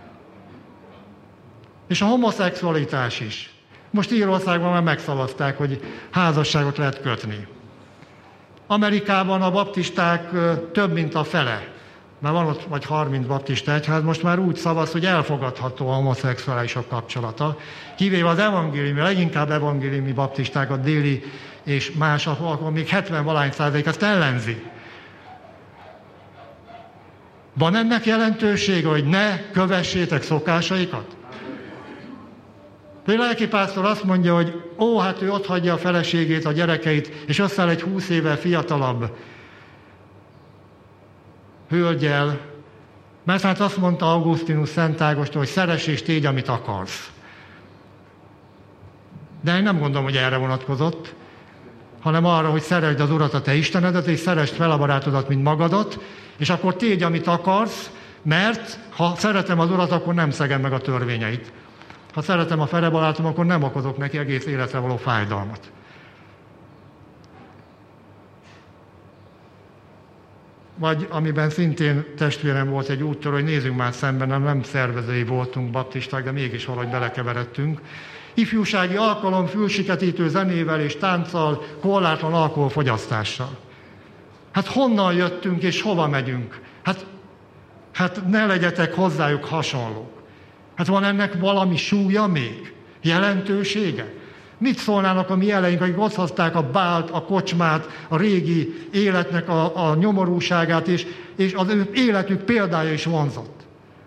És a homoszexualitás is. Most Írországban már megszavazták, hogy házasságot lehet kötni. Amerikában a baptisták több, mint a fele. Már van ott vagy 30 baptista egyház, most már úgy szavaz, hogy elfogadható a homoszexuálisok kapcsolata. Kivéve az evangéliumi, leginkább evangéliumi baptistákat déli és más, akkor még 70% ezt ellenzi. Van ennek jelentősége, hogy ne kövessétek szokásaikat? Például lelkipásztor azt mondja, hogy hát ő otthagyja a feleségét, a gyerekeit, és összeáll egy 20 évvel fiatalabb hölgyel, mert hát azt mondta Augustinus Szent Ágoston, hogy szeress és tégy, amit akarsz. De én nem gondolom, hogy erre vonatkozott, hanem arra, hogy szeresd az Urat, a te Istenedet, és szeresd fel a barátodat, mint magadat, és akkor tégy, amit akarsz, mert ha szeretem az Urat, akkor nem szegem meg a törvényeit. Ha szeretem a felebarátom, akkor nem okozok neki egész életre való fájdalmat. Vagy amiben szintén testvérem volt egy úttörő, hogy nézzünk már szemben, nem szervezői voltunk baptisták, de mégis valahogy belekeveredtünk. Ifjúsági alkalom fülsiketítő zenével és tánccal, korlátlan alkoholfogyasztással. Hát honnan jöttünk és hova megyünk? Hát ne legyetek hozzájuk hasonlók. Hát van ennek valami súlya még? Jelentősége? Mit szólnának a mi eleink, akik osztozták a bált, a kocsmát, a régi életnek a nyomorúságát, és az ő életük példája is vonzott?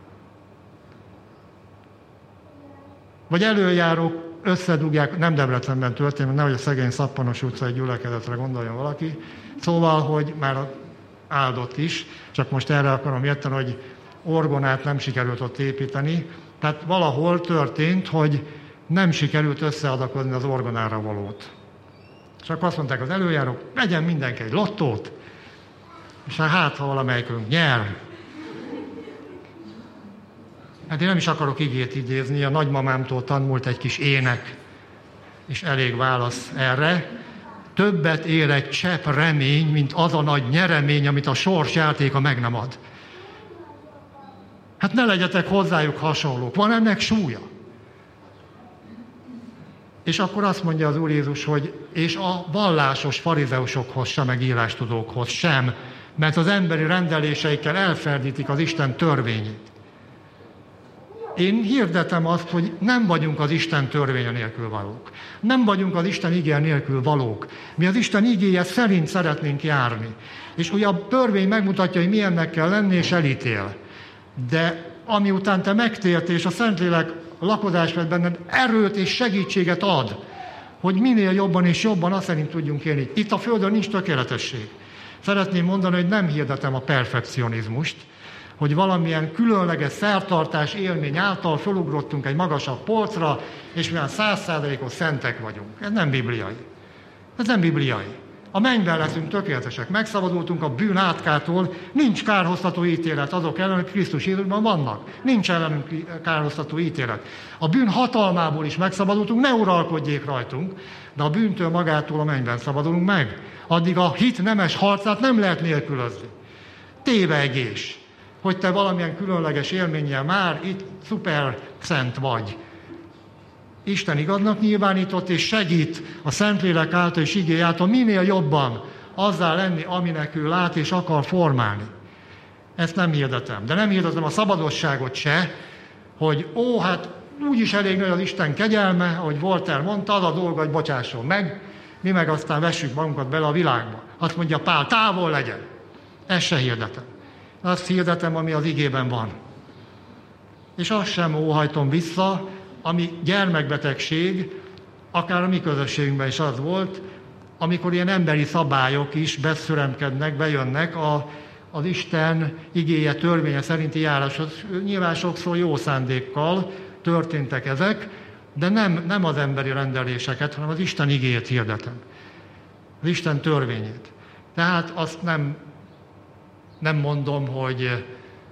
Vagy előjárók összedugják, nem Debrecenben történt, nehogy a szegény Szappanos utcai gyülekezetre gondoljon valaki, szóval, hogy már áldott is, csak most erre akarom érteni, hogy orgonát nem sikerült ott építeni, tehát valahol történt, hogy nem sikerült összeadakozni az orgonára valót. És akkor azt mondták az előjárók, legyen mindenki egy lottót, és hát ha valamelyikünk nyer. Hát én nem is akarok igét idézni, a nagymamámtól tanult egy kis ének, és elég válasz erre. Többet ér egy csepp remény, mint az a nagy nyeremény, amit a sors játéka meg nem ad. Hát ne legyetek hozzájuk hasonlók, van ennek súlya. És akkor azt mondja az Úr Jézus, hogy és a vallásos farizeusokhoz sem, meg írástudókhoz sem, mert az emberi rendeléseikkel elferdítik az Isten törvényét. Én hirdetem azt, hogy nem vagyunk az Isten törvénye nélkül valók. Nem vagyunk az Isten igéje nélkül valók. Mi az Isten igéje szerint szeretnénk járni. És ugye a törvény megmutatja, hogy milyennek kell lenni, és elítél. De amiután te megtértél, és a Szentlélek lakozás vett benned, erőt és segítséget ad, hogy minél jobban és jobban azt szerint tudjunk élni. Itt a Földön nincs tökéletesség. Szeretném mondani, hogy nem hirdetem a perfekcionizmust, hogy valamilyen különleges szertartás élmény által fölugrottunk egy magasabb polcra, és milyen 100%-os szentek vagyunk. Ez nem bibliai. Ez nem bibliai. A mennyben leszünk tökéletesek, megszabadultunk a bűn átkától, nincs kárhoztató ítélet azok ellen, hogy Krisztus Jézusban vannak. Nincs ellenünk kárhoztató ítélet. A bűn hatalmából is megszabadultunk, ne uralkodjék rajtunk, de a bűntől magától a mennyben szabadulunk meg. Addig a hit nemes harcát nem lehet nélkülözni. Tévegés, hogy te valamilyen különleges élménnyel már itt szuper szent vagy. Isten igaznak nyilvánított, és segít a Szentlélek által és igény által minél jobban azzá lenni, aminek ő lát és akar formálni. Ezt nem hirdetem. De nem hirdetem a szabadosságot se, hogy hát úgyis elég nagy az Isten kegyelme, ahogy Voltaire mondta, az a dolga, hogy bocsásson meg, mi meg aztán vessük magunkat bele a világba. Azt mondja Pál, távol legyen. Ezt se hirdetem. Azt hirdetem, ami az igében van. És azt sem óhajtom vissza, ami gyermekbetegség, akár a mi közösségünkben is az volt, amikor ilyen emberi szabályok is beszüremkednek, bejönnek az Isten igéje, törvénye szerinti járáshoz. Nyilván sokszor jó szándékkal történtek ezek, de nem az emberi rendeléseket, hanem az Isten igéjét hirdetem. Az Isten törvényét. Tehát azt nem mondom, hogy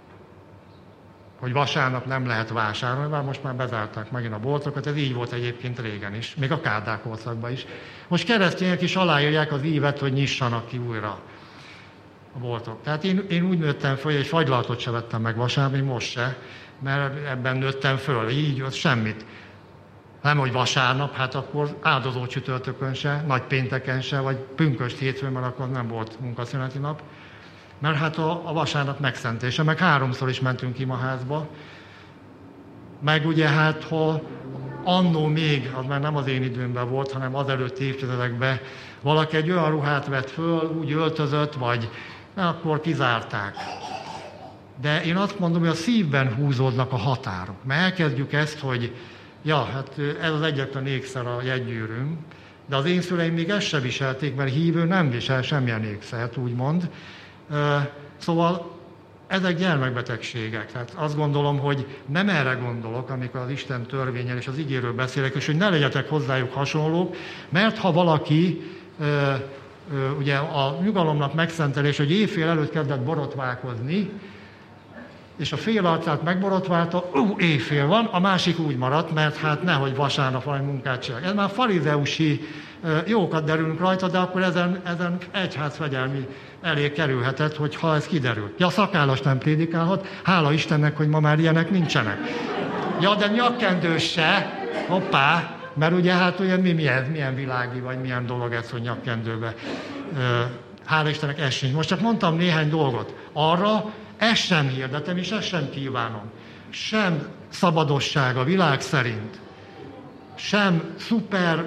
vasárnap nem lehet vásárolni, mert most már bezárták megint a boltokat, ez így volt egyébként régen is, még a Kádár korszakban is. Most keresztények is aláírják az ívet, hogy nyissanak ki újra a boltok. Tehát én úgy nőttem föl, hogy egy fagylaltot se vettem meg vasárnap, még most se, mert ebben nőttem föl, így az semmit. Nem, hogy vasárnap, hát akkor áldozó csütörtökön se, nagy pénteken se, vagy pünkösd hétfőn, mert akkor nem volt munkaszüneti nap. Mert hát a vasárnap megszentése, meg 3-szor is mentünk imaházba. Meg ugye hát, ha annó még, az már nem az én időmben volt, hanem az előtti évtizedekben, valaki egy olyan ruhát vett föl, úgy öltözött, vagy akkor kizárták. De én azt mondom, hogy a szívben húzódnak a határok. Mert elkezdjük ezt, hogy hát ez az egyetlen ékszer a jegygyűrűm, de az én szüleim még ezt sem viselték, mert hívő nem visel semmilyen ékszert, úgymond. Szóval ezek gyermekbetegségek. Tehát azt gondolom, hogy nem erre gondolok, amikor az Isten törvényel és az igéről beszélek, és hogy ne legyetek hozzájuk hasonlók, mert ha valaki, ugye a nyugalomnak megszentelés, hogy éjfél előtt kezdett borotválkozni, és a fél arcát megborotválta, éjfél van, a másik úgy maradt, mert hát nehogy vasárnap valami munkát csinál. Ez már farizeusi jókat derülünk rajta, de akkor ezen egyházfegyelmi elé kerülhetett, hogyha ez kiderül. Ja, szakállas nem prédikálhat, hála Istennek, hogy ma már ilyenek nincsenek. Ja, de nyakkendős se, hoppá, mert ugye hát olyan milyen világi, vagy milyen dolog ez, hogy nyakkendőbe. Hála Istennek ez sincs. Most csak mondtam néhány dolgot. Arra ezt sem hirdetem, és ezt sem kívánom. Sem szabadosság a világ szerint, sem szuper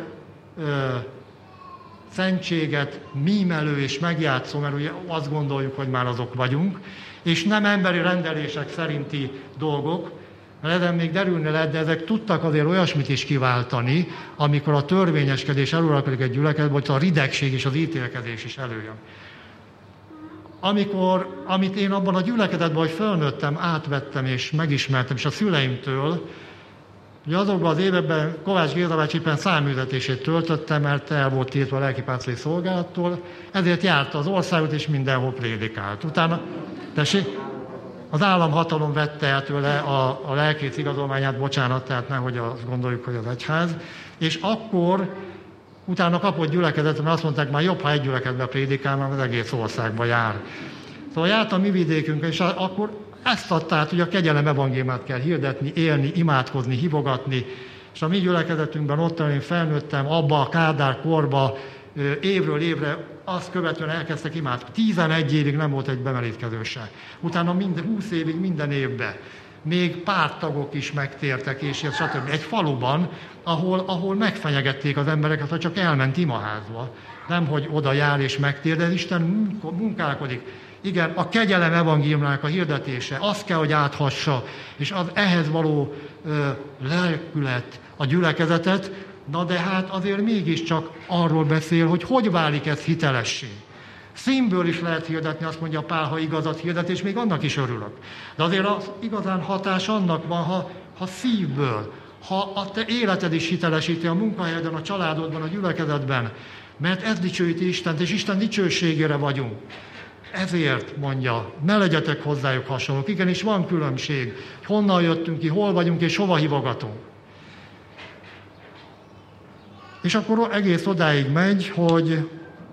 szentséget mímelő és megjátszó, mert ugye azt gondoljuk, hogy már azok vagyunk, és nem emberi rendelések szerinti dolgok, mert ezen még derülne lehet, de ezek tudtak azért olyasmit is kiváltani, amikor a törvényeskedés eluralkodik egy gyülekezetben, hogy a ridegség és az ítélkezés is előjön. Amit én abban a gyülekezetben, hogy fölnőttem, átvettem és megismertem, és a szüleimtől, ugye azokban az években Kovács Géza bácsi éppen száműzetését töltötte, mert el volt tiltva a lelkipásztori szolgálattól, ezért járta az országot, és mindenhol prédikált. Utána, az államhatalom vette el tőle a lelkész igazolványát, bocsánat, tehát nehogy azt gondoljuk, hogy az egyház, és akkor utána kapott gyülekezetet, mert azt mondták, már jobb, ha egy gyülekezetben prédikál, mert az egész országba jár. Szóval járt a mi vidékünkön, és akkor ezt adta át, hogy a kegyelem evangéliumát kell hirdetni, élni, imádkozni, hívogatni, és a mi gyülekezetünkben ott, én felnőttem, abba a Kádár korba, évről évre azt követően elkezdtek imádkozni. 11 évig nem volt egy bemerítkező se. Utána 20 évig minden évben. Még párttagok is megtértek, és stb. Egy faluban, ahol megfenyegették az embereket, ha csak elment imaházba. Nem, hogy oda jár és megtér, de Isten munkálkodik. Igen, a kegyelem evangéliumának a hirdetése, azt kell, hogy áthassa, és az ehhez való lelkület a gyülekezetet, na de hát azért mégiscsak arról beszél, hogy válik ez hitelessé. Színből is lehet hirdetni, azt mondja Pál, ha igazat hirdet, és még annak is örülök. De azért az igazán hatás annak van, ha szívből, ha a te életed is hitelesíti a munkahelyeden, a családodban, a gyülekezetben, mert ez dicsőíti Istent, és Isten dicsőségére vagyunk. Ezért mondja, ne legyetek hozzájuk hasonlók. Igenis van különbség, honnan jöttünk ki, hol vagyunk és hova hívogatunk. És akkor egész odáig megy, hogy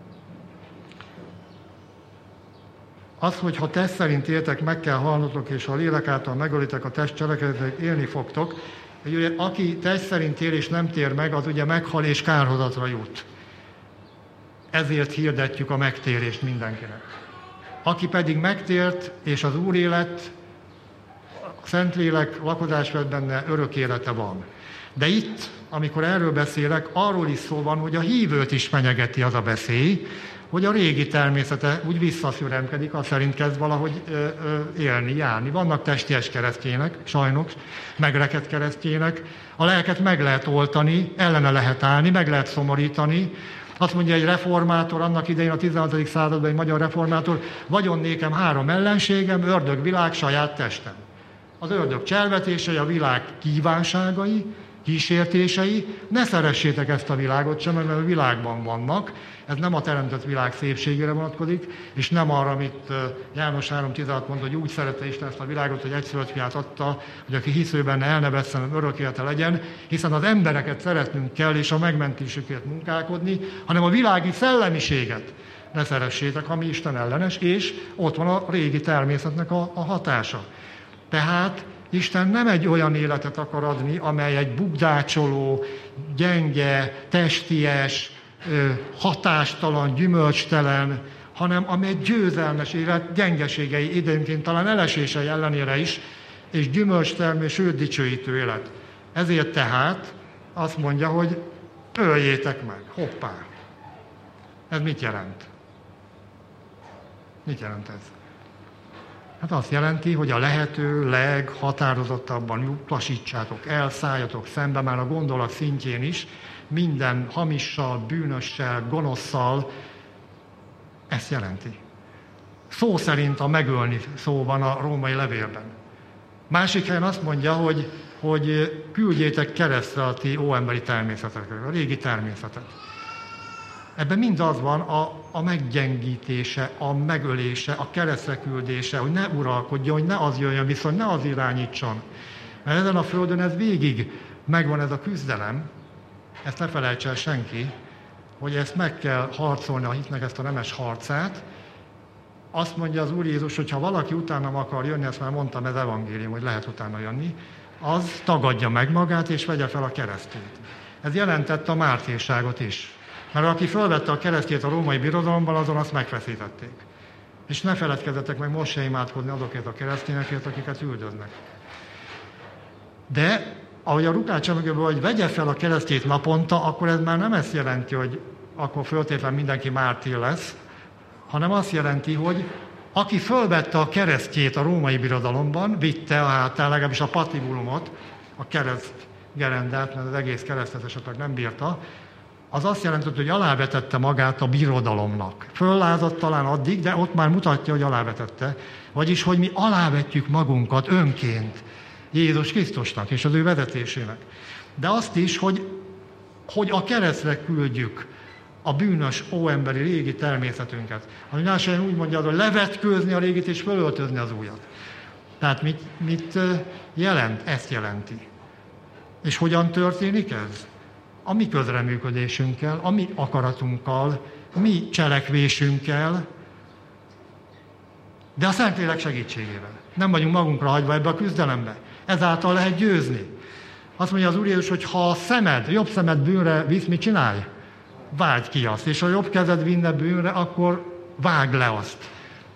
az, hogy ha test szerint éltek, meg kell halnotok, és ha a lélek által megölitek a test cselekedetet, élni fogtok. Ugye, aki test szerint él és nem tér meg, az ugye meghal és kárhozatra jut. Ezért hirdetjük a megtérést mindenkinek. Aki pedig megtért, és az Úr élet, a Szentlélek lakozás vett benne, örök élete van. De itt, amikor erről beszélek, arról is szó van, hogy a hívőt is fenyegeti az a veszély, hogy a régi természete úgy visszaszüremkedik, az szerint kezd valahogy élni, járni. Vannak testies keresztjének, sajnos, megrekedt keresztjének, a lelket meg lehet oltani, ellene lehet állni, meg lehet szomorítani. Azt mondja egy reformátor, annak idején a 16. században egy magyar reformátor, vagyon nékem 3 ellenségem, ördög, világ, saját testem. Az ördög cselvetései, a világ kívánságai, kísértései, ne szeressétek ezt a világot sem, mert a világban vannak, ez nem a teremtett világ szépségére vonatkozik, és nem arra, amit János 3.16 mond, hogy úgy szerette Isten ezt a világot, hogy egyszülött fiát adta, hogy aki hisző benne el ne vesszen, örök élete legyen, hiszen az embereket szeretnünk kell, és a megmentésükért munkálkodni, hanem a világi szellemiséget ne szeressétek, ami Isten ellenes, és ott van a régi természetnek a hatása. Tehát Isten nem egy olyan életet akar adni, amely egy bugdácsoló, gyenge, testies, hatástalan, gyümölcstelen, hanem amely egy győzelmes élet, gyengeségei, időnként talán elesései ellenére is, és gyümölcstermő, sőt dicsőítő élet. Ezért tehát azt mondja, hogy öljétek meg. Hoppá! Ez mit jelent? Mit jelent ez? Hát azt jelenti, hogy a lehető leghatározottabban utasítsátok el, szálljatok szembe már a gondolat szintjén is, minden hamissal, bűnössel, gonoszszal, ezt jelenti. Szó szerint a megölni szó van a római levélben. Másik helyen azt mondja, hogy küldjétek keresztre a ti óemberi természetekre, a régi természetet. Ebben mind az van a meggyengítése, a megölése, a keresztre küldése, hogy ne uralkodjon, hogy ne az jöjjön vissza, hogy ne az irányítson. Mert ezen a földön ez végig megvan ez a küzdelem, ezt ne felejts el senki, hogy ezt meg kell harcolni a hitnek, ezt a nemes harcát. Azt mondja az Úr Jézus, hogy ha valaki utánam akar jönni, ezt már mondtam, ez evangélium, hogy lehet utána jönni, az tagadja meg magát és vegye fel a keresztét. Ez jelentette a mártírságot is. Mert aki fölvette a keresztjét a római birodalomban, azon azt megfeszítették. És ne feledkezzetek meg most se imádkozni azokért a keresztényekért, akiket üldöznek. De, ahogy a Lukács emlékből, hogy vegye fel a keresztjét naponta, akkor ez már nem ezt jelenti, hogy akkor föltétlenül mindenki mártír lesz, hanem azt jelenti, hogy aki fölvette a keresztjét a római birodalomban, vitte a hátán, legalábbis a patibulumot, a keresztgerendát, mert az egész keresztet esetleg nem bírta, az azt jelentett, hogy alávetette magát a birodalomnak. Föllázadt talán addig, de ott már mutatja, hogy alávetette. Vagyis, hogy mi alávetjük magunkat önként Jézus Krisztusnak és az ő vezetésének. De azt is, hogy a keresztre küldjük a bűnös, óemberi régi természetünket. Ami más helyen úgy mondja, hogy levetkőzni a régit és fölöltözni az újat. Tehát mit jelent? Ezt jelenti. És hogyan történik ez? A mi közreműködésünkkel, a mi akaratunkkal, a mi cselekvésünkkel, de a Szentlélek segítségével. Nem vagyunk magunkra hagyva ebbe a küzdelembe. Ezáltal lehet győzni. Azt mondja az Úr Jézus, hogy ha a jobb szemed bűnre visz, mit csinálj? Vágd ki azt. És ha a jobb kezed vinne bűnre, akkor vágd le azt.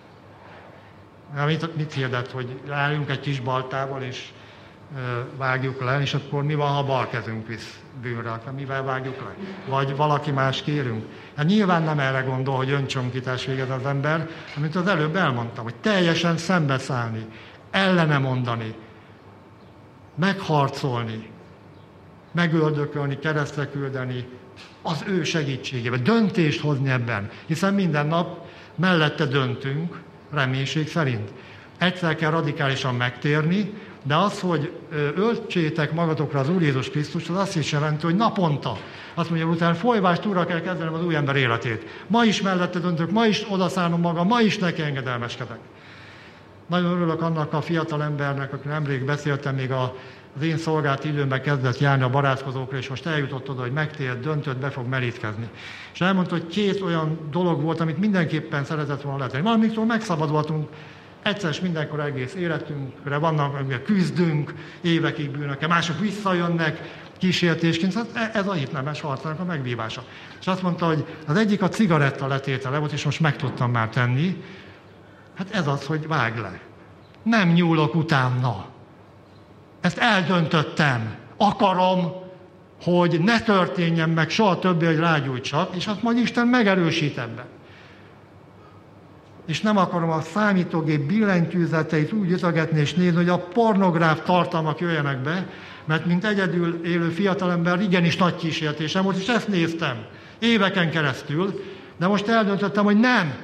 Mit hirdet, hogy álljunk egy kis baltával, és vágjuk le, és akkor mi van, ha bal kezünk visz bűnre, akkor mivel vágjuk le? Vagy valaki más kérünk? Hát nyilván nem erre gondol, hogy öncsonkítás végez az ember, amit az előbb elmondtam, hogy teljesen szembeszállni, ellene mondani, megharcolni, megöldökölni, keresztre küldeni, az ő segítségével, döntést hozni ebben, hiszen minden nap mellette döntünk, reménység szerint. Egyszer kell radikálisan megtérni, de az, hogy öltsétek magatokra az Úr Jézus Krisztust, az azt is jelenti, hogy naponta. Azt mondja, hogy utána folyvást úrra kell kezdenem az új ember életét. Ma is mellette döntök, ma is odaszállom magam, ma is neki engedelmeskedek. Nagyon örülök annak a fiatal embernek, aki nemrég beszéltem, még az én szolgált időmben kezdett járni a barátkozókra, és most eljutott oda, hogy megtért, döntött, be fog merítkezni. És elmondta, hogy 2 olyan dolog volt, amit mindenképpen szeretett volna letenni. Valamiktől megszabadultunk, egyszer mindenkor egész életünkre, vannak, amivel küzdünk, évekig bűnökkel, mások visszajönnek kísértésként, ez a hitnemes harcának a megvívása. És azt mondta, hogy az egyik a cigaretta letétele volt, és most meg tudtam már tenni, hát ez az, hogy vágj le. Nem nyúlok utána. Ezt eldöntöttem. Akarom, hogy ne történjen meg soha többé, hogy rágyújtsak, és azt majd Isten megerősít ebben. És nem akarom a számítógép billentyűzeteit úgy ütögetni és nézni, hogy a pornográf tartalmak jöjjenek be, mert mint egyedül élő fiatalember igenis nagy kísértésem volt, és ezt néztem éveken keresztül, de most eldöntöttem, hogy nem.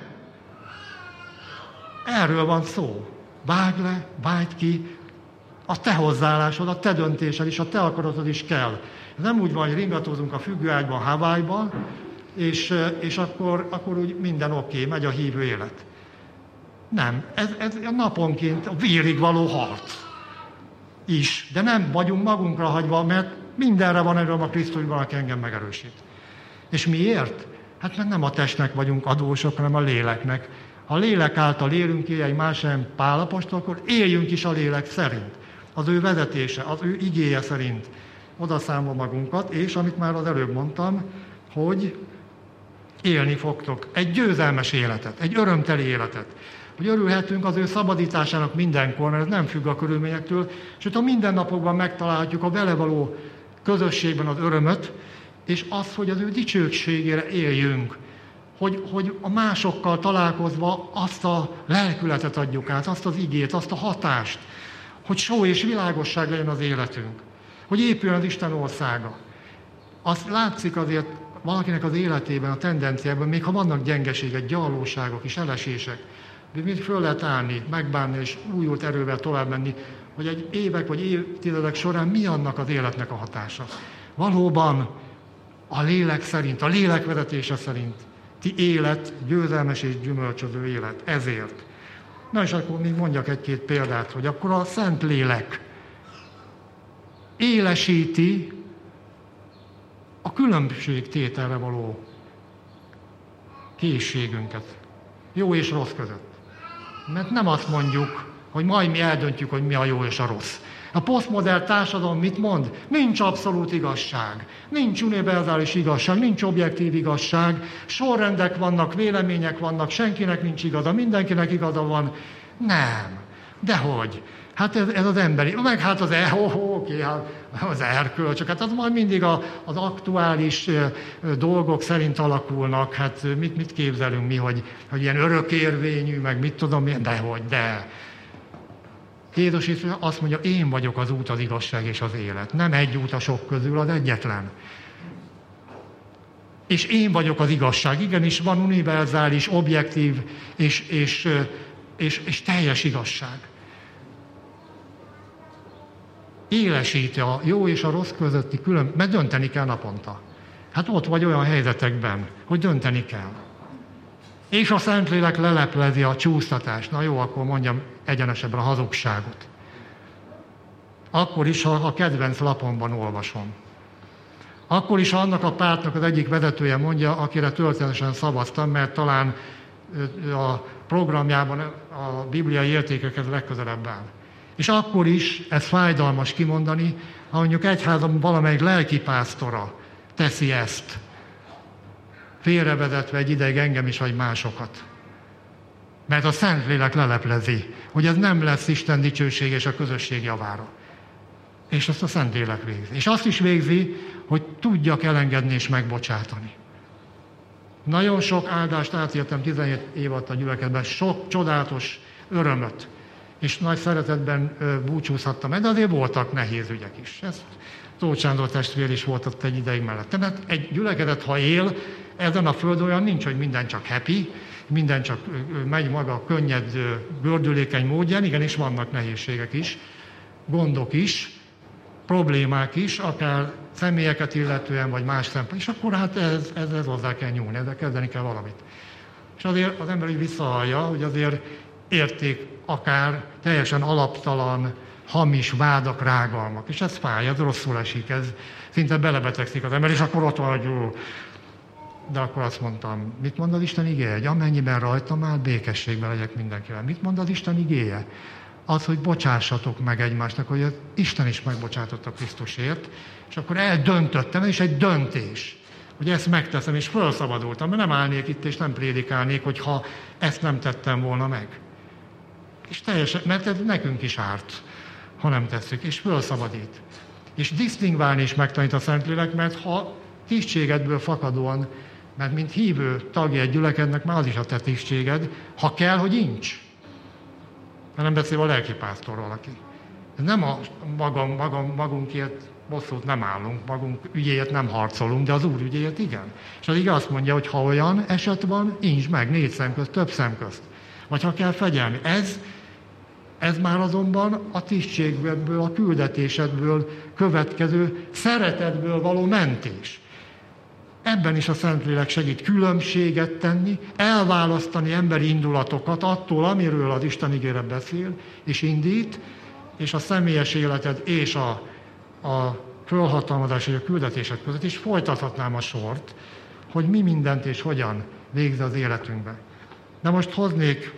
Erről van szó. Vágj le, vágj ki, a te hozzáállásod, a te döntésed is, a te akaratod is kell. Ez nem úgy van, hogy ringatózunk a függőágyban, Hawaii-ban, és akkor úgy minden oké, megy a hívő élet. Nem, ez naponként a vérig való harc is, de nem vagyunk magunkra hagyva, mert mindenre van erről a Krisztusban, aki engem megerősít. És miért? Hát mert nem a testnek vagyunk adósok, hanem a léleknek. Ha a lélek által élünk, élj más helyen Pál apostol, akkor éljünk is a lélek szerint. Az ő vezetése, az ő igéje szerint odaszámol magunkat, és amit már az előbb mondtam, hogy élni fogtok egy győzelmes életet, egy örömteli életet. Hogy örülhetünk az ő szabadításának mindenkor, mert ez nem függ a körülményektől, sőt a mindennapokban megtalálhatjuk a vele való közösségben az örömöt, és az, hogy az ő dicsőségére éljünk, hogy a másokkal találkozva azt a lelkületet adjuk át, azt az igét, azt a hatást, hogy só és világosság legyen az életünk, hogy épüljön az Isten országa. Azt látszik azért valakinek az életében, a tendenciában, még ha vannak gyengeségek, gyarlóságok és elesések, de mindig föl lehet állni, megbánni és újult erővel tovább menni, hogy egy évek vagy évtizedek során mi annak az életnek a hatása. Valóban a lélek szerint, a lélek vezetése szerint ti élet, győzelmes és gyümölcsöző élet. Ezért. Na és akkor még mondjak egy-két példát, hogy akkor a Szent Lélek élesíti a különbségtételre való készségünket. Jó és rossz között. Mert nem azt mondjuk, hogy majd mi eldöntjük, hogy mi a jó és a rossz. A posztmodern társadalom mit mond? Nincs abszolút igazság, nincs univerzális igazság, nincs objektív igazság, sorrendek vannak, vélemények vannak, senkinek nincs igaza, mindenkinek igaza van. Nem. Dehogy? Hát ez az emberi, meg hát az erkölcsök, hát az majd mindig az aktuális dolgok szerint alakulnak, hát mit képzelünk mi, hogy ilyen örökérvényű, meg mit tudom én, dehogy, de. Jézus is azt mondja, én vagyok az út, az igazság és az élet. Nem egy út a sok közül, az egyetlen. És én vagyok az igazság. Igenis van univerzális, objektív és teljes igazság. Élesíti a jó és a rossz közötti mert dönteni kell naponta. Hát ott vagy olyan helyzetekben, hogy dönteni kell. És a Szentlélek leleplezi a csúsztatást. Na jó, akkor mondjam egyenesebben a hazugságot. Akkor is, ha a kedvenc lapomban olvasom. Akkor is, ha annak a pártnak az egyik vezetője mondja, akire történetesen szavaztam, mert talán a programjában a bibliai értékekhez legközelebb áll. És akkor is, ez fájdalmas kimondani, ha mondjuk egyházam valamelyik lelkipásztora teszi ezt, félrevezetve egy ideig engem is, vagy másokat. Mert a Szentlélek leleplezi, hogy ez nem lesz Isten dicsőség és a közösség javára. És azt a Szentlélek végzi. És azt is végzi, hogy tudjak elengedni és megbocsátani. Nagyon sok áldást átéltem 17 év alatt a gyülekezetben, sok csodálatos örömöt, és nagy szeretetben búcsúzhattam, de azért voltak nehéz ügyek is. Ez Tóth Sándor testvér is volt ott egy ideig mellettem. Hát egy gyülekezet, ha él, ezen a földön olyan nincs, hogy minden csak happy, minden csak megy maga könnyed, gördülékeny módján, igenis vannak nehézségek is, gondok is, problémák is, akár személyeket illetően, vagy más szempontból, és akkor hát ez hozzá kell nyúlni, ezzel kezdeni kell valamit. És azért az ember így visszahallja, hogy azért érték akár teljesen alaptalan, hamis vádak, rágalmak. És ez fáj, ez rosszul esik, ez szinte belebetegszik az ember, és akkor ott van, hogy jó. De akkor azt mondtam, mit mond az Isten igéje? Hogy amennyiben rajtam áll, békességben legyek mindenkivel. Mit mond az Isten igéje? Az, hogy bocsássatok meg egymásnak, hogy Isten is megbocsátott a Krisztusért, és akkor eldöntöttem, és egy döntés, hogy ezt megteszem, és felszabadultam, mert nem állnék itt, és nem prédikálnék, hogyha ezt nem tettem volna meg. És teljesen, mert ez nekünk is árt, ha nem tesszük, és felszabadít. És disztingválni is megtanít a Szentlélek, mert ha tisztségedből fakadóan, mert mint hívő tagja egy gyülekednek, már az is a te tisztséged, ha kell, hogy incs. Nem beszél a lelkipásztorról, aki. Nem a magunkért bosszút nem állunk, magunk ügyéért nem harcolunk, de az Úr ügyéért igen. És az igaz azt mondja, hogy ha olyan eset van, incs meg 4 szem közt, több szem közt. Vagy ha kell fegyelni. Ez már azonban a tisztségből, a küldetésedből következő szeretetből való mentés. Ebben is a Szentlélek segít különbséget tenni, elválasztani emberi indulatokat attól, amiről az Isten ígéret beszél, és indít, és a személyes életed és a fölhatalmazás és a küldetésed között is folytathatnám a sort, hogy mi mindent és hogyan végzi az életünkben. De most hoznék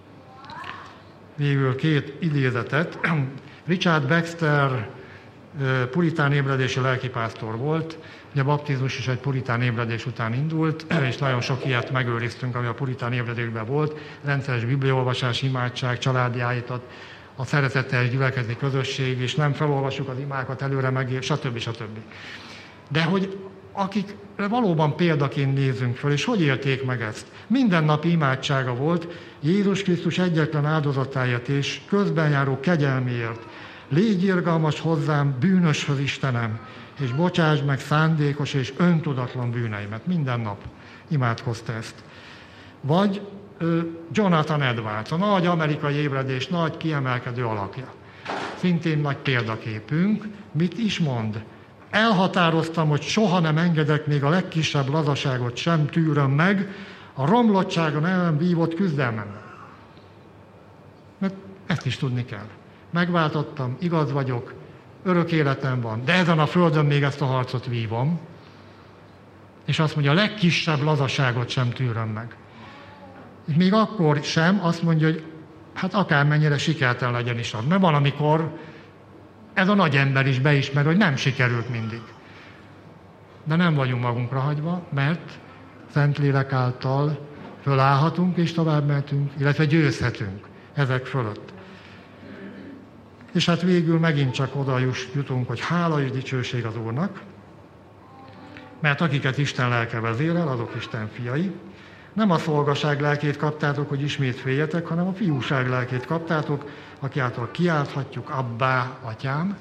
végül 2 idézetet. Richard Baxter puritán ébredési lelkipásztor volt, ugye a baptizmus is egy puritán ébredés után indult, és nagyon sok ilyet megőriztünk, ami a puritán ébredésben volt, rendszeres bibliaolvasás, imádság, családi állatot, a szeretettel gyülekezni közösség, és nem felolvassuk az imákat előre megér, stb. Stb. De hogy akikre valóban példaként nézzünk föl, és hogy élték meg ezt? Mindennapi imádsága volt Jézus Krisztus egyetlen áldozatáért és közbenjáró kegyelméért. Légy irgalmas hozzám, bűnöshöz Istenem, és bocsáss meg szándékos és öntudatlan bűneimet. Minden nap imádkozta ezt. Vagy Jonathan Edwards, a nagy amerikai ébredés nagy kiemelkedő alakja. Szintén nagy példaképünk. Mit is mond? Elhatároztam, hogy soha nem engedek, még a legkisebb lazaságot sem tűröm meg a romlottságon ellen vívott küzdelmemben. Mert ezt is tudni kell. Megváltottam, igaz vagyok, örök életem van, de ezen a földön még ezt a harcot vívom. És azt mondja, a legkisebb lazaságot sem tűröm meg. És még akkor sem azt mondja, hogy hát akármennyire sikertelen legyen is az. Mert van, amikor ez a nagy ember is beismer, hogy nem sikerült mindig. De nem vagyunk magunkra hagyva, mert Szentlélek által fölállhatunk és tovább mehetünk, illetve győzhetünk ezek fölött. És hát végül megint csak oda jutunk, hogy hála és dicsőség az Úrnak, mert akiket Isten lelke vezérel, azok Isten fiai. Nem a szolgaság lelkét kaptátok, hogy ismét féljetek, hanem a fiúság lelkét kaptátok, aki által kiálthatjuk, Abbá, Atyám.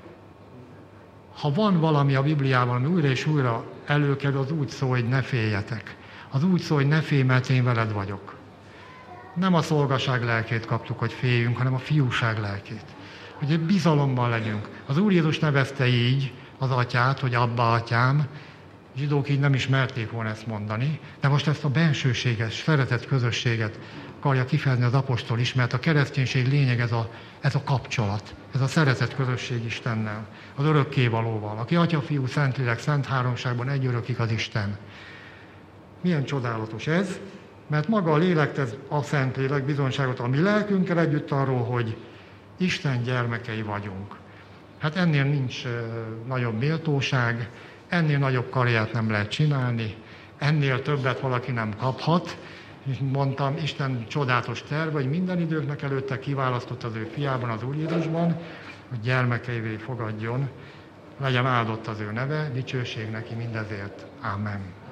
Ha van valami a Bibliában, ami újra és újra előkerül, az úgy szól, hogy ne féljetek. Az úgy szól, hogy ne félj, mert én veled vagyok. Nem a szolgaság lelkét kaptuk, hogy féljünk, hanem a fiúság lelkét. Hogy bizalommal legyünk. Az Úr Jézus nevezte így az Atyát, hogy Abbá, Atyám. Zsidók így nem is merték volna ezt mondani, de most ezt a bensőséges, szeretett közösséget akarja kifejezni az apostol is, mert a kereszténység lényeg ez a kapcsolat, ez a szeretett közösség Istennel, az örökkévalóval, aki Atya, Fiú, Szentlélek, Szent Háromságban egy örökig az Isten. Milyen csodálatos ez, mert maga a lélek tesz a Szentlélek bizonyságot a mi lelkünkkel együtt arról, hogy Isten gyermekei vagyunk. Hát ennél nincs nagyobb méltóság, ennél nagyobb karriert nem lehet csinálni, ennél többet valaki nem kaphat. És mondtam, Isten csodálatos terve, hogy minden időknek előtte kiválasztott az ő fiában, az Úr Jézusban, hogy gyermekeivé fogadjon, legyen áldott az ő neve, dicsőség neki mindezért. Ámen.